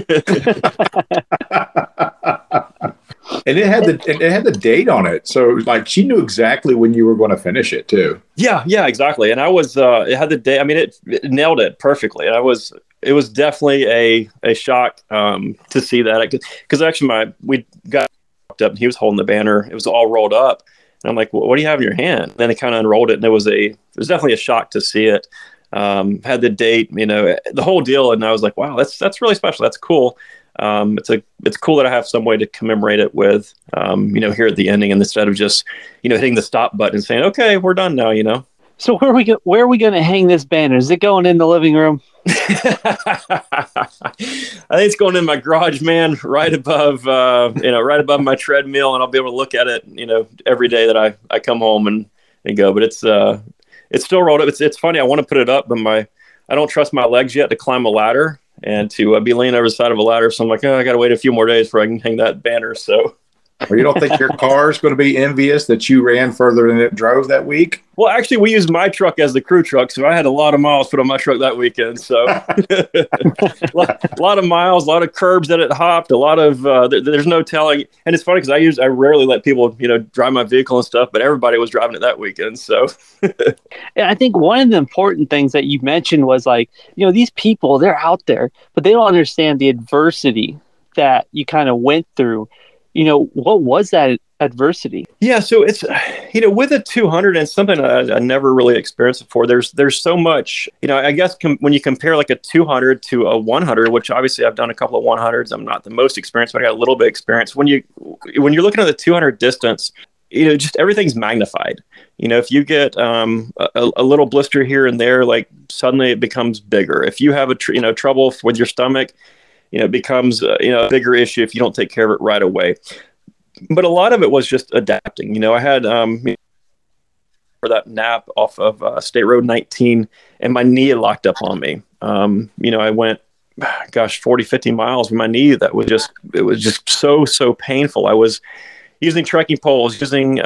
And it had the date on it, so like she knew exactly when you were going to finish it too. Yeah, exactly. And I was it had the date. I mean, it nailed it perfectly. And it was definitely a shock to see that, because actually we got up and he was holding the banner. It was all rolled up. And I'm like, well, what do you have in your hand? And then they kind of unrolled it, and it was definitely a shock to see it. Had the date, the whole deal. And I was like, wow, that's really special. That's cool. It's cool that I have some way to commemorate it with, here at the ending, and instead of just, hitting the stop button and saying, okay, we're done now. So where are we going to hang this banner? Is it going in the living room? I think it's going in my garage, man, right above my treadmill, and I'll be able to look at it, every day that I come home and go. But it's still rolled up. It's funny. I want to put it up, but I don't trust my legs yet to climb a ladder and to be leaning over the side of a ladder. So I'm like, I got to wait a few more days before I can hang that banner. So. Well, you don't think your car is going to be envious that you ran further than it drove that week? Well, actually, we used my truck as the crew truck, so I had a lot of miles put on my truck that weekend. So a lot of miles, a lot of curbs that it hopped, a lot of there's no telling. And it's funny because I rarely let people drive my vehicle and stuff, but everybody was driving it that weekend. So yeah, I think one of the important things that you mentioned was these people, they're out there, but they don't understand the adversity that you kind of went through. What was that adversity? Yeah, so it's, with a 200, and something I never really experienced before, there's so much, I guess when you compare like a 200 to a 100, which obviously I've done a couple of 100s, I'm not the most experienced, but I got a little bit of experience. When you're looking at the 200 distance, just everything's magnified. If you get a little blister here and there, like suddenly it becomes bigger. If you have trouble with your stomach, it becomes a bigger issue if you don't take care of it right away. But a lot of it was just adapting. I had for that nap off of State Road 19, and my knee locked up on me. I went, 40, 50 miles with my knee. It was just so painful. I was using trekking poles, using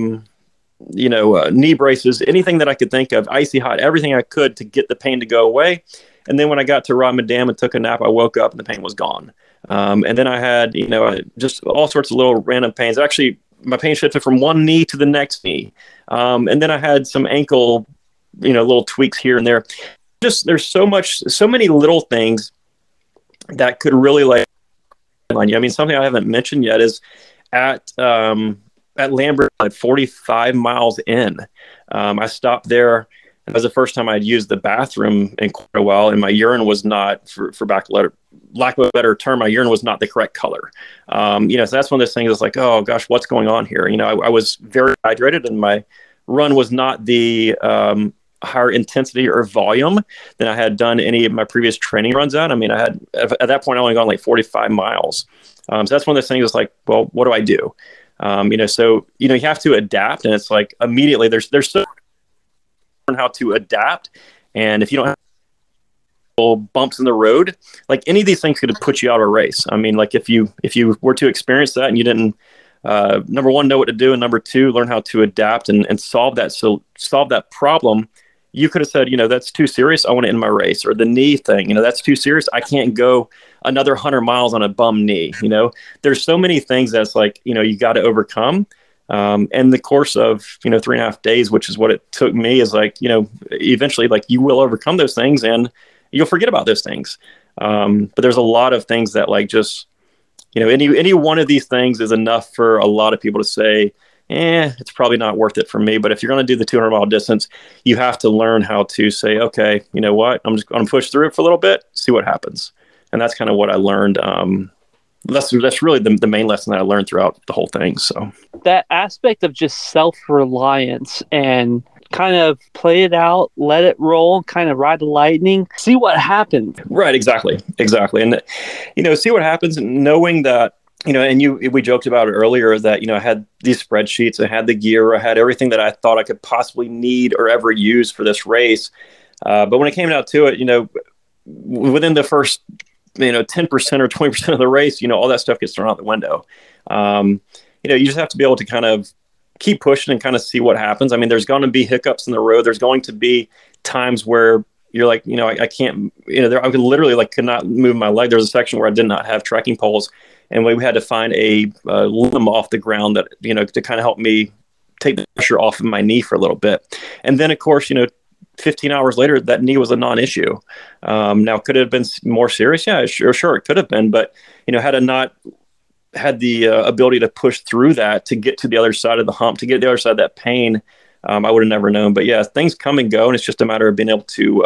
knee braces, anything that I could think of, icy hot, everything I could to get the pain to go away. And then when I got to Rodman Dam and took a nap, I woke up and the pain was gone. And then I had, just all sorts of little random pains. Actually, my pain shifted from one knee to the next knee. And then I had some ankle, little tweaks here and there. Just there's so many little things that could really on you. I mean, something I haven't mentioned yet is at Lambert, at 45 miles in, I stopped there. It was the first time I'd used the bathroom in quite a while, and my urine was not, for lack of a better term, my urine was not the correct color. So that's one of those things that's like, oh gosh, what's going on here? I was very hydrated, and my run was not the higher intensity or volume than I had done any of my previous training runs at. I mean, I had, at that point, I only gone like 45 miles. So that's one of those things that's like, well, what do I do? So you have to adapt, and it's like immediately there's so learn how to adapt. And if you don't have bumps in the road, like any of these things could put you out of a race. I mean, like if you were to experience that and you didn't, number one, know what to do, and number two, learn how to adapt and solve that problem, you could have said, that's too serious, I want to end my race. Or the knee thing, that's too serious, I can't go another 100 miles on a bum knee. There's so many things that's like, you got to overcome. And the course of, 3.5 days, which is what it took me, is like, eventually, like, you will overcome those things and you'll forget about those things. But there's a lot of things that, like, just, any one of these things is enough for a lot of people to say, it's probably not worth it for me. But if you're going to do the 200-mile distance, you have to learn how to say, okay, you know what, I'm just going to push through it for a little bit, see what happens. And that's kind of what I learned. That's really the main lesson that I learned throughout the whole thing. So that aspect of just self-reliance and kind of play it out, let it roll, kind of ride the lightning, see what happens. Right. Exactly. And, see what happens, knowing that, and we joked about it earlier that, I had these spreadsheets, I had the gear, I had everything that I thought I could possibly need or ever use for this race. But when it came out to it, within the first 10% or 20% of the race, all that stuff gets thrown out the window. You just have to be able to kind of keep pushing and kind of see what happens. I mean, there's going to be hiccups in the road. There's going to be times where you're like, I can't, I could not move my leg. There's a section where I did not have trekking poles, and we had to find a limb off the ground that, to kind of help me take the pressure off of my knee for a little bit. And then, of course, 15 hours later, that knee was a non-issue. Now, could it have been more serious? Yeah, sure, it could have been. But, had I not had the ability to push through that to get to the other side of the hump, to get to the other side of that pain, I would have never known. But yeah, things come and go, and it's just a matter of being able to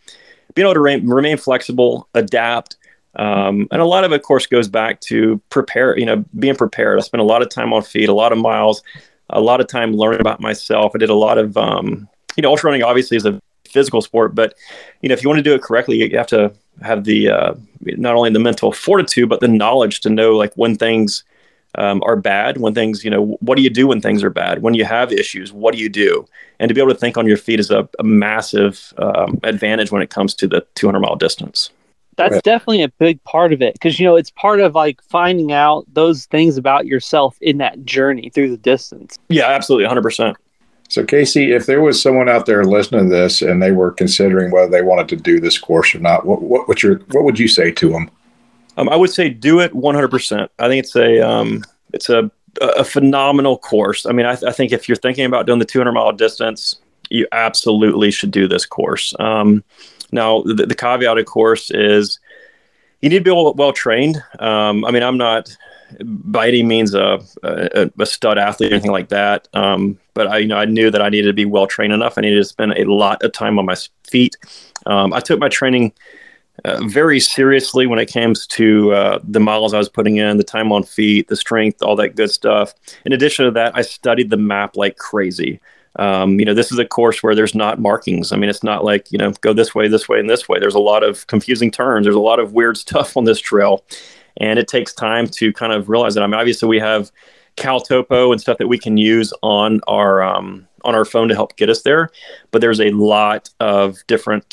remain flexible, adapt. And a lot of it, of course, goes back to being prepared. I spent a lot of time on feet, a lot of miles, a lot of time learning about myself. I did a lot of, ultra running obviously is a physical sport, but, if you want to do it correctly, you have to have the, not only the mental fortitude, but the knowledge to know like when things are bad, when things, what do you do when things are bad? When you have issues, what do you do? And to be able to think on your feet is a massive advantage when it comes to the 200-mile distance. That's definitely a big part of it, because, it's part of like finding out those things about yourself in that journey through the distance. Yeah, absolutely. 100%. So Casey, if there was someone out there listening to this and they were considering whether they wanted to do this course or not, what would you say to them? I would say do it 100%. I think it's a phenomenal course. I mean, I think if you're thinking about doing the 200-mile distance, you absolutely should do this course. Now, the caveat, of course, is you need to be well trained. I mean, I'm not by any means a stud athlete or anything like that. But I knew that I needed to be well trained enough. I needed to spend a lot of time on my feet. I took my training very seriously when it comes to the miles I was putting in, the time on feet, the strength, all that good stuff. In addition to that, I studied the map like crazy. This is a course where there's not markings. I mean, it's not like, go this way, and this way. There's a lot of confusing turns. There's a lot of weird stuff on this trail. And it takes time to kind of realize that. I mean, obviously we have CalTopo and stuff that we can use on our phone to help get us there. But there's a lot of different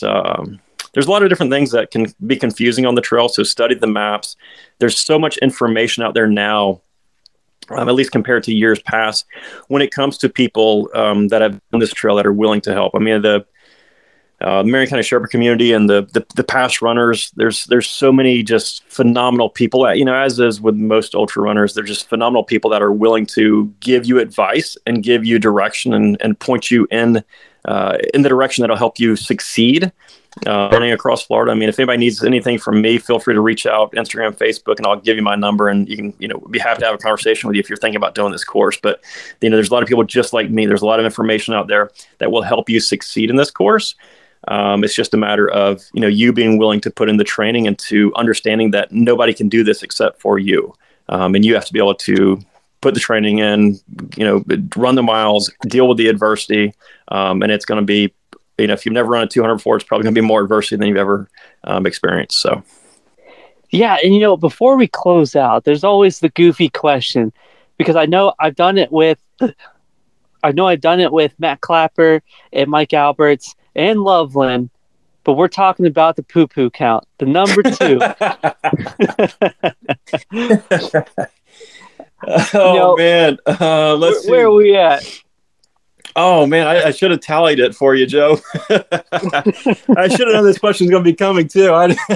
things that can be confusing on the trail. So study the maps. There's so much information out there now, at least compared to years past, when it comes to people that have done this trail that are willing to help. I mean, the Marion County Sherpa community and the past runners, there's so many just phenomenal people that, as is with most ultra runners, they're just phenomenal people that are willing to give you advice and give you direction and point you in the direction that'll help you succeed running across Florida. I mean, if anybody needs anything from me, feel free to reach out, Instagram, Facebook, and I'll give you my number, and you can, be happy to have a conversation with you if you're thinking about doing this course. But, there's a lot of people just like me. There's a lot of information out there that will help you succeed in this course. It's just a matter of, you being willing to put in the training and to understanding that nobody can do this except for you. And you have to be able to put the training in, run the miles, deal with the adversity. And it's going to be, if you've never run a 200 before, it's probably going to be more adversity than you've ever experienced. So. Yeah. And, before we close out, there's always the goofy question, because I know I've done it with Matt Clapper and Mike Alberts and Loveland, but we're talking about the poo-poo count, the number 2. Man. Let's see. Where are we at? Oh, man, I should have tallied it for you, Joe. I should have known this question was going to be coming, too.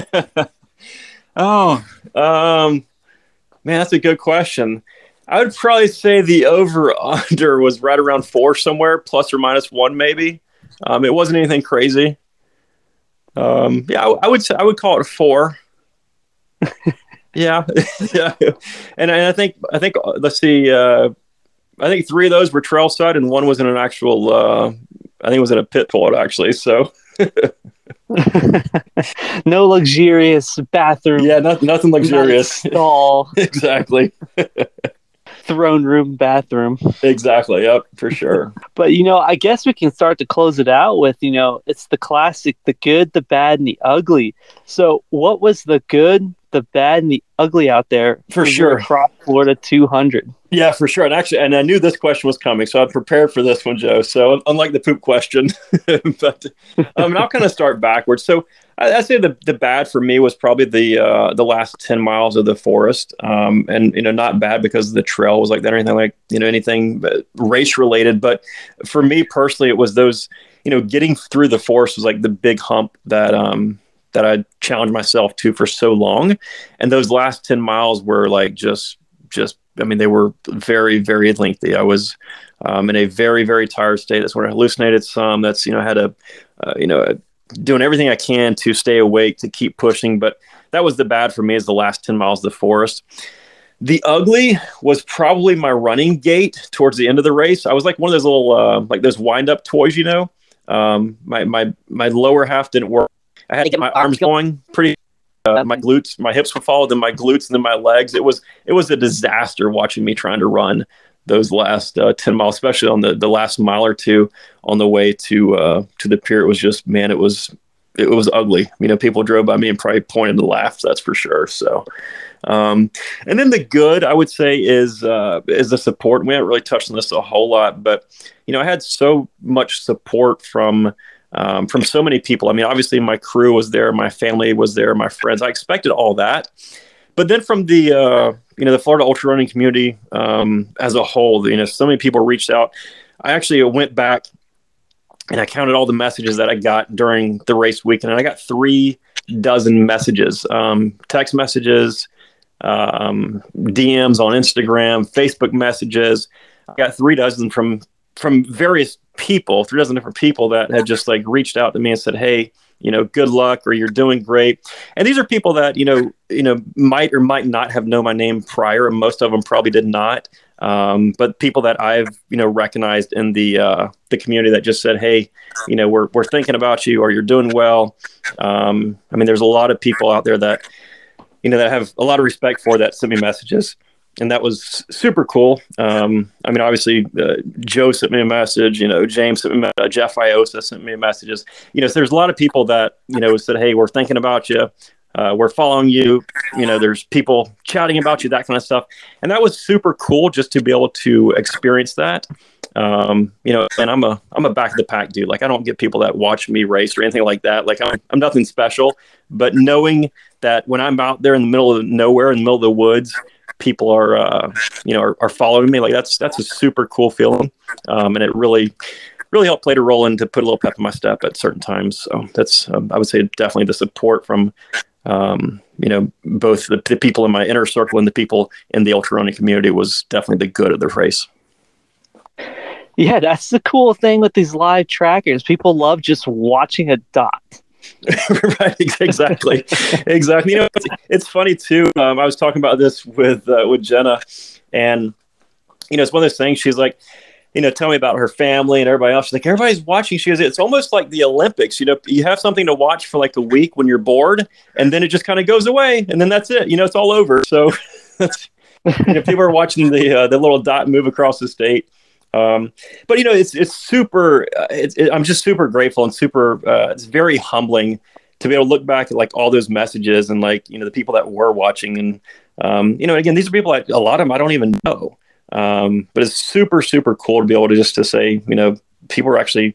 Man, that's a good question. I would probably say the over-under was right around 4 somewhere, plus or minus 1 maybe. It wasn't anything crazy. I would call it 4. Yeah. Yeah. And I think let's see, I think 3 of those were trail side and 1 was in an actual, I think it was in a pit pull actually. So no luxurious bathroom. Yeah. Nothing luxurious. Stall. Exactly. Throne room bathroom. Exactly. Yep. For sure. But, I guess we can start to close it out with, it's the classic, the good, the bad, and the ugly. So what was the good, the bad, and the ugly out there for sure across Florida 200? Yeah, for sure. And I knew this question was coming, so I'm prepared for this one, Joe. So unlike the poop question, but I'll kind of start backwards. So I'd say the bad for me was probably the last 10 miles of the forest. And, not bad because the trail was like that or anything like, anything race related. But for me personally, it was those, getting through the forest was like the big hump that I challenged myself to for so long. And those last 10 miles were like, just, they were very, very lengthy. I was in a very, very tired state. That's when I hallucinated some. That's, had a, doing everything I can to stay awake, to keep pushing. But that was the bad for me, is the last 10 miles of the forest. The ugly was probably my running gait towards the end of the race. I was like one of those little, like those wind up toys, you know. My lower half didn't work. I had to get my arms going pretty. My glutes, my hips were followed, then my glutes, and then my legs. It was a disaster watching me trying to run those last 10 miles, especially on the last mile or two on the way to the pier. It was just, man, it was ugly. You know, people drove by me and probably pointed and laughed. That's for sure. So, and then the good, I would say, is the support. We haven't really touched on this a whole lot, but you know, I had so much support from so many people. I mean, obviously my crew was there, my family was there, my friends. I expected all that, but then from the the Florida ultra running community as a whole, you know, so many people reached out. I actually went back and I counted all the messages that I got during the race weekend, and I got 36 messages, text messages, DMs on Instagram, Facebook messages. I got 36 from various people, 36 different people that had just like reached out to me and said, hey, you know, good luck, or you're doing great. And these are people that, you know, might or might not have known my name prior. And most of them probably did not. But people that I've, you know, recognized in the community that just said, hey, you know, we're thinking about you, or you're doing well. I mean, there's a lot of people out there that, you know, that I have a lot of respect for that sent me messages. And that was super cool. I mean, obviously, Joe sent me a message. You know, James sent me Jeff Iosa sent me messages. You know, so there's a lot of people that, you know, said, hey, we're thinking about you. We're following you. You know, there's people chatting about you, that kind of stuff. And that was super cool just to be able to experience that. You know, and I'm a back of the pack dude. Like, I don't get people that watch me race or anything like that. Like, I'm nothing special. But knowing that when I'm out there in the middle of nowhere, in the middle of the woods, people are, you know, are following me. Like that's a super cool feeling. And it really helped play a role in to put a little pep in my step at certain times. So that's, I would say definitely the support from, you know, both the people in my inner circle and the people in the ultra running community was definitely the good of the race. Yeah, that's the cool thing with these live trackers. People love just watching a dot. Right, exactly. You know, it's funny too. I was talking about this with Jenna, and you know, it's one of those things. She's like, you know, tell me about her family and everybody else. She's like, everybody's watching. She goes, it's almost like the Olympics. You know, you have something to watch for like a week when you're bored, and then it just kind of goes away, and then that's it. You know, it's all over. So, that's, you know, people are watching the little dot move across the state. But you know, it's super, I'm just super grateful and super, it's very humbling to be able to look back at like all those messages and like, you know, the people that were watching and, you know, again, these are people a lot of them I don't even know. But it's super, super cool to be able to just to say, you know, people actually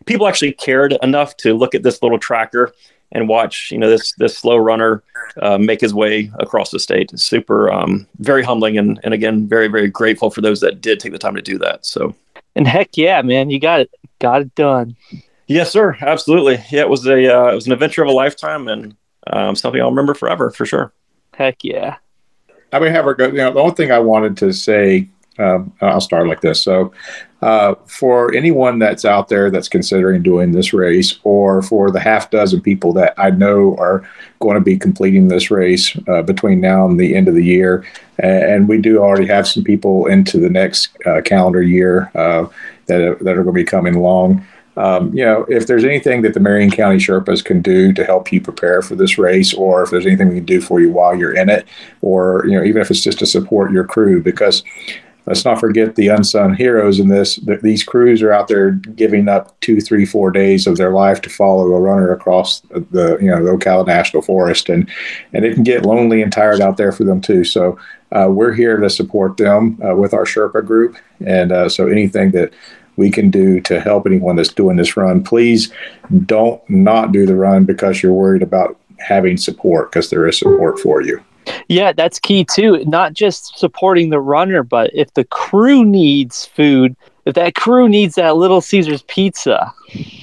cared enough to look at this little tracker and watch, you know, this slow runner, make his way across the state. It's super, very humbling. And again, very, very grateful for those that did take the time to do that. So, and heck yeah, man, you got it done. Yes, sir. Absolutely. Yeah. It was it was an adventure of a lifetime, and, something I'll remember forever for sure. Heck yeah. I mean, have her go, you know, the only thing I wanted to say, I'll start like this. So, for anyone that's out there that's considering doing this race, or for the half dozen people that I know are going to be completing this race between now and the end of the year, and we do already have some people into the next calendar year that are going to be coming along. You know, if there's anything that the Marion County Sherpas can do to help you prepare for this race, or if there's anything we can do for you while you're in it, or, you know, even if it's just to support your crew, because let's not forget the unsung heroes in this. These crews are out there giving up 2, 3, 4 days of their life to follow a runner across the Ocala National Forest, and it can get lonely and tired out there for them too. So we're here to support them with our Sherpa group, and so anything that we can do to help anyone that's doing this run, please don't not do the run because you're worried about having support, because there is support for you. Yeah, that's key too. Not just supporting the runner, but if the crew needs food, if that crew needs that Little Caesars pizza.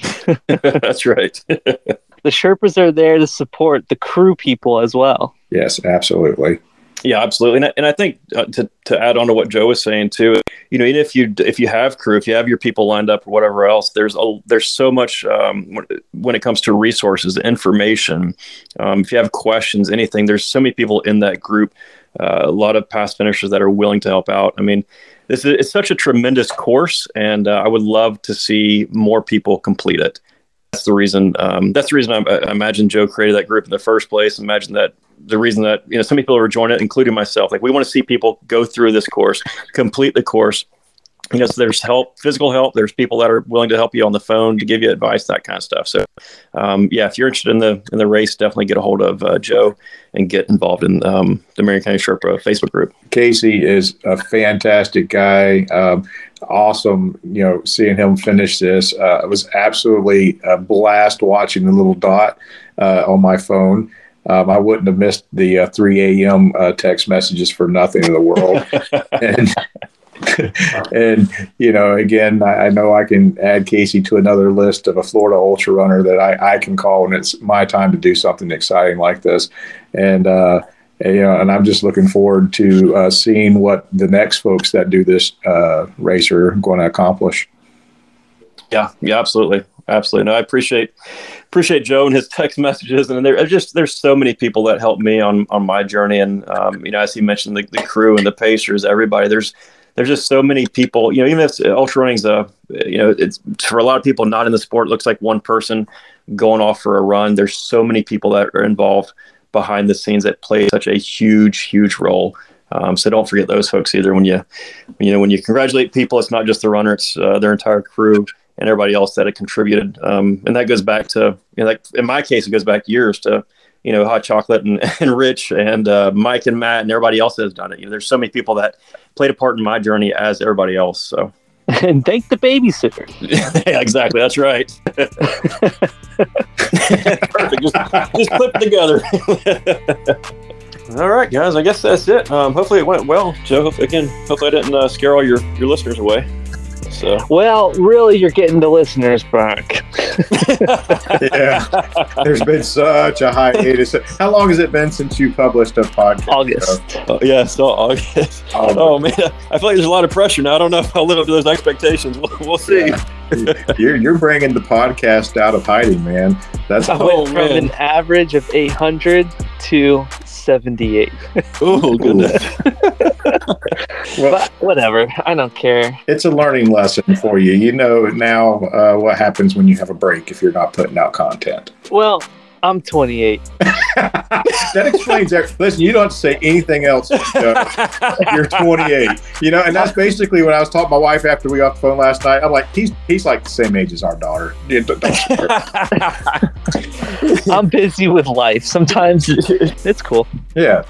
That's right. The Sherpas are there to support the crew people as well. Yes, absolutely. Yeah, absolutely. And I think to add on to what Joe was saying too, you know, even if you have crew, if you have your people lined up or whatever else, there's so much when it comes to resources, information. If you have questions, anything, there's so many people in that group a lot of past finishers that are willing to help out. I mean, it's such a tremendous course, and I would love to see more people complete it. That's the reason. I imagine Joe created that group in the first place. Imagine that the reason that some people are joining it, including myself. Like, we want to see people go through this course, complete the course. So there's help, physical help. There's people that are willing to help you on the phone to give you advice, that kind of stuff. So, if you're interested in the race, definitely get a hold of Joe and get involved in the Marion County Sherpa Facebook group. Casey is a fantastic guy. Awesome, seeing him finish this. It was absolutely a blast watching the little dot on my phone. I wouldn't have missed the 3 a.m. Text messages for nothing in the world. And again, I know I can add Casey to another list of a Florida ultra runner that I can call when it's my time to do something exciting like this. And and I'm just looking forward to seeing what the next folks that do this race are going to accomplish. Yeah, absolutely. No, I appreciate Joe and his text messages, and there's so many people that helped me on my journey. And as he mentioned, the crew and the pacers, everybody. There's just so many people. Even if ultra running's it's for a lot of people not in the sport, it looks like one person going off for a run. There's so many people that are involved behind the scenes that play such a huge role. So don't forget those folks either. When you congratulate people, it's not just the runner; it's their entire crew and everybody else that had contributed. And that goes back to, like in my case, it goes back years to, Hot Chocolate and Rich and Mike and Matt and everybody else that has done it. There's so many people that played a part in my journey as everybody else. So. And thank the babysitter. Yeah, exactly. That's right. Perfect. Just clip it together. All right, guys. I guess that's it. Hopefully it went well, Joe. Hopefully I didn't scare all your listeners away. So. Well, really, you're getting the listeners back. Yeah, there's been such a hiatus. How long has it been since you published a podcast? August. So August. Oh man, I feel like there's a lot of pressure now. I don't know if I'll live up to those expectations. We'll see. Yeah. You're bringing the podcast out of hiding, man. That's from an average of 800 to 78. Oh goodness. Well, but whatever, I don't care. It's a learning lesson for you. You know now what happens when you have a break if you're not putting out content. Well, I'm 28. That explains everything. Listen, you don't have to say anything else. You're 28. And that's basically when I was talking to my wife after we got off the phone last night. I'm like, he's like the same age as our daughter. I'm busy with life. Sometimes it's cool. Yeah.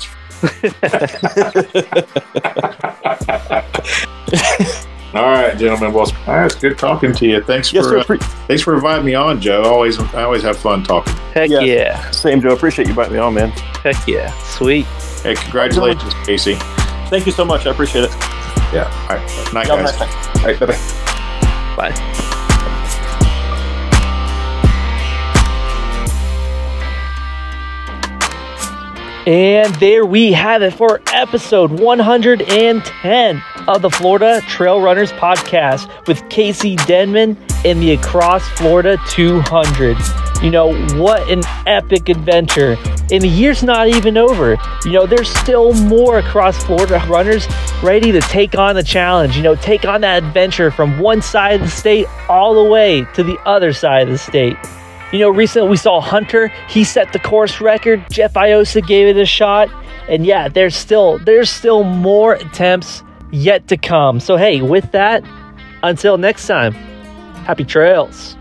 All right, gentlemen. Well, it's good talking to you. Thanks for inviting me on, Joe. I always have fun talking. Heck yeah. Same, Joe. Appreciate you inviting me on, man. Heck yeah. Sweet. Hey, congratulations, Casey. Thank you so much. I appreciate it. Yeah. All right. Night, guys. All right. Bye-bye. Bye. And there we have it for episode 110 of the Florida Trail Runners Podcast with Casey Denman in the Across Florida 200. What an epic adventure. And the year's not even over. There's still more Across Florida runners ready to take on the challenge, take on that adventure from one side of the state all the way to the other side of the state. Recently we saw Hunter. He set the course record. Jeff Iosa gave it a shot. And yeah, there's still more attempts yet to come. So hey, with that, until next time, happy trails.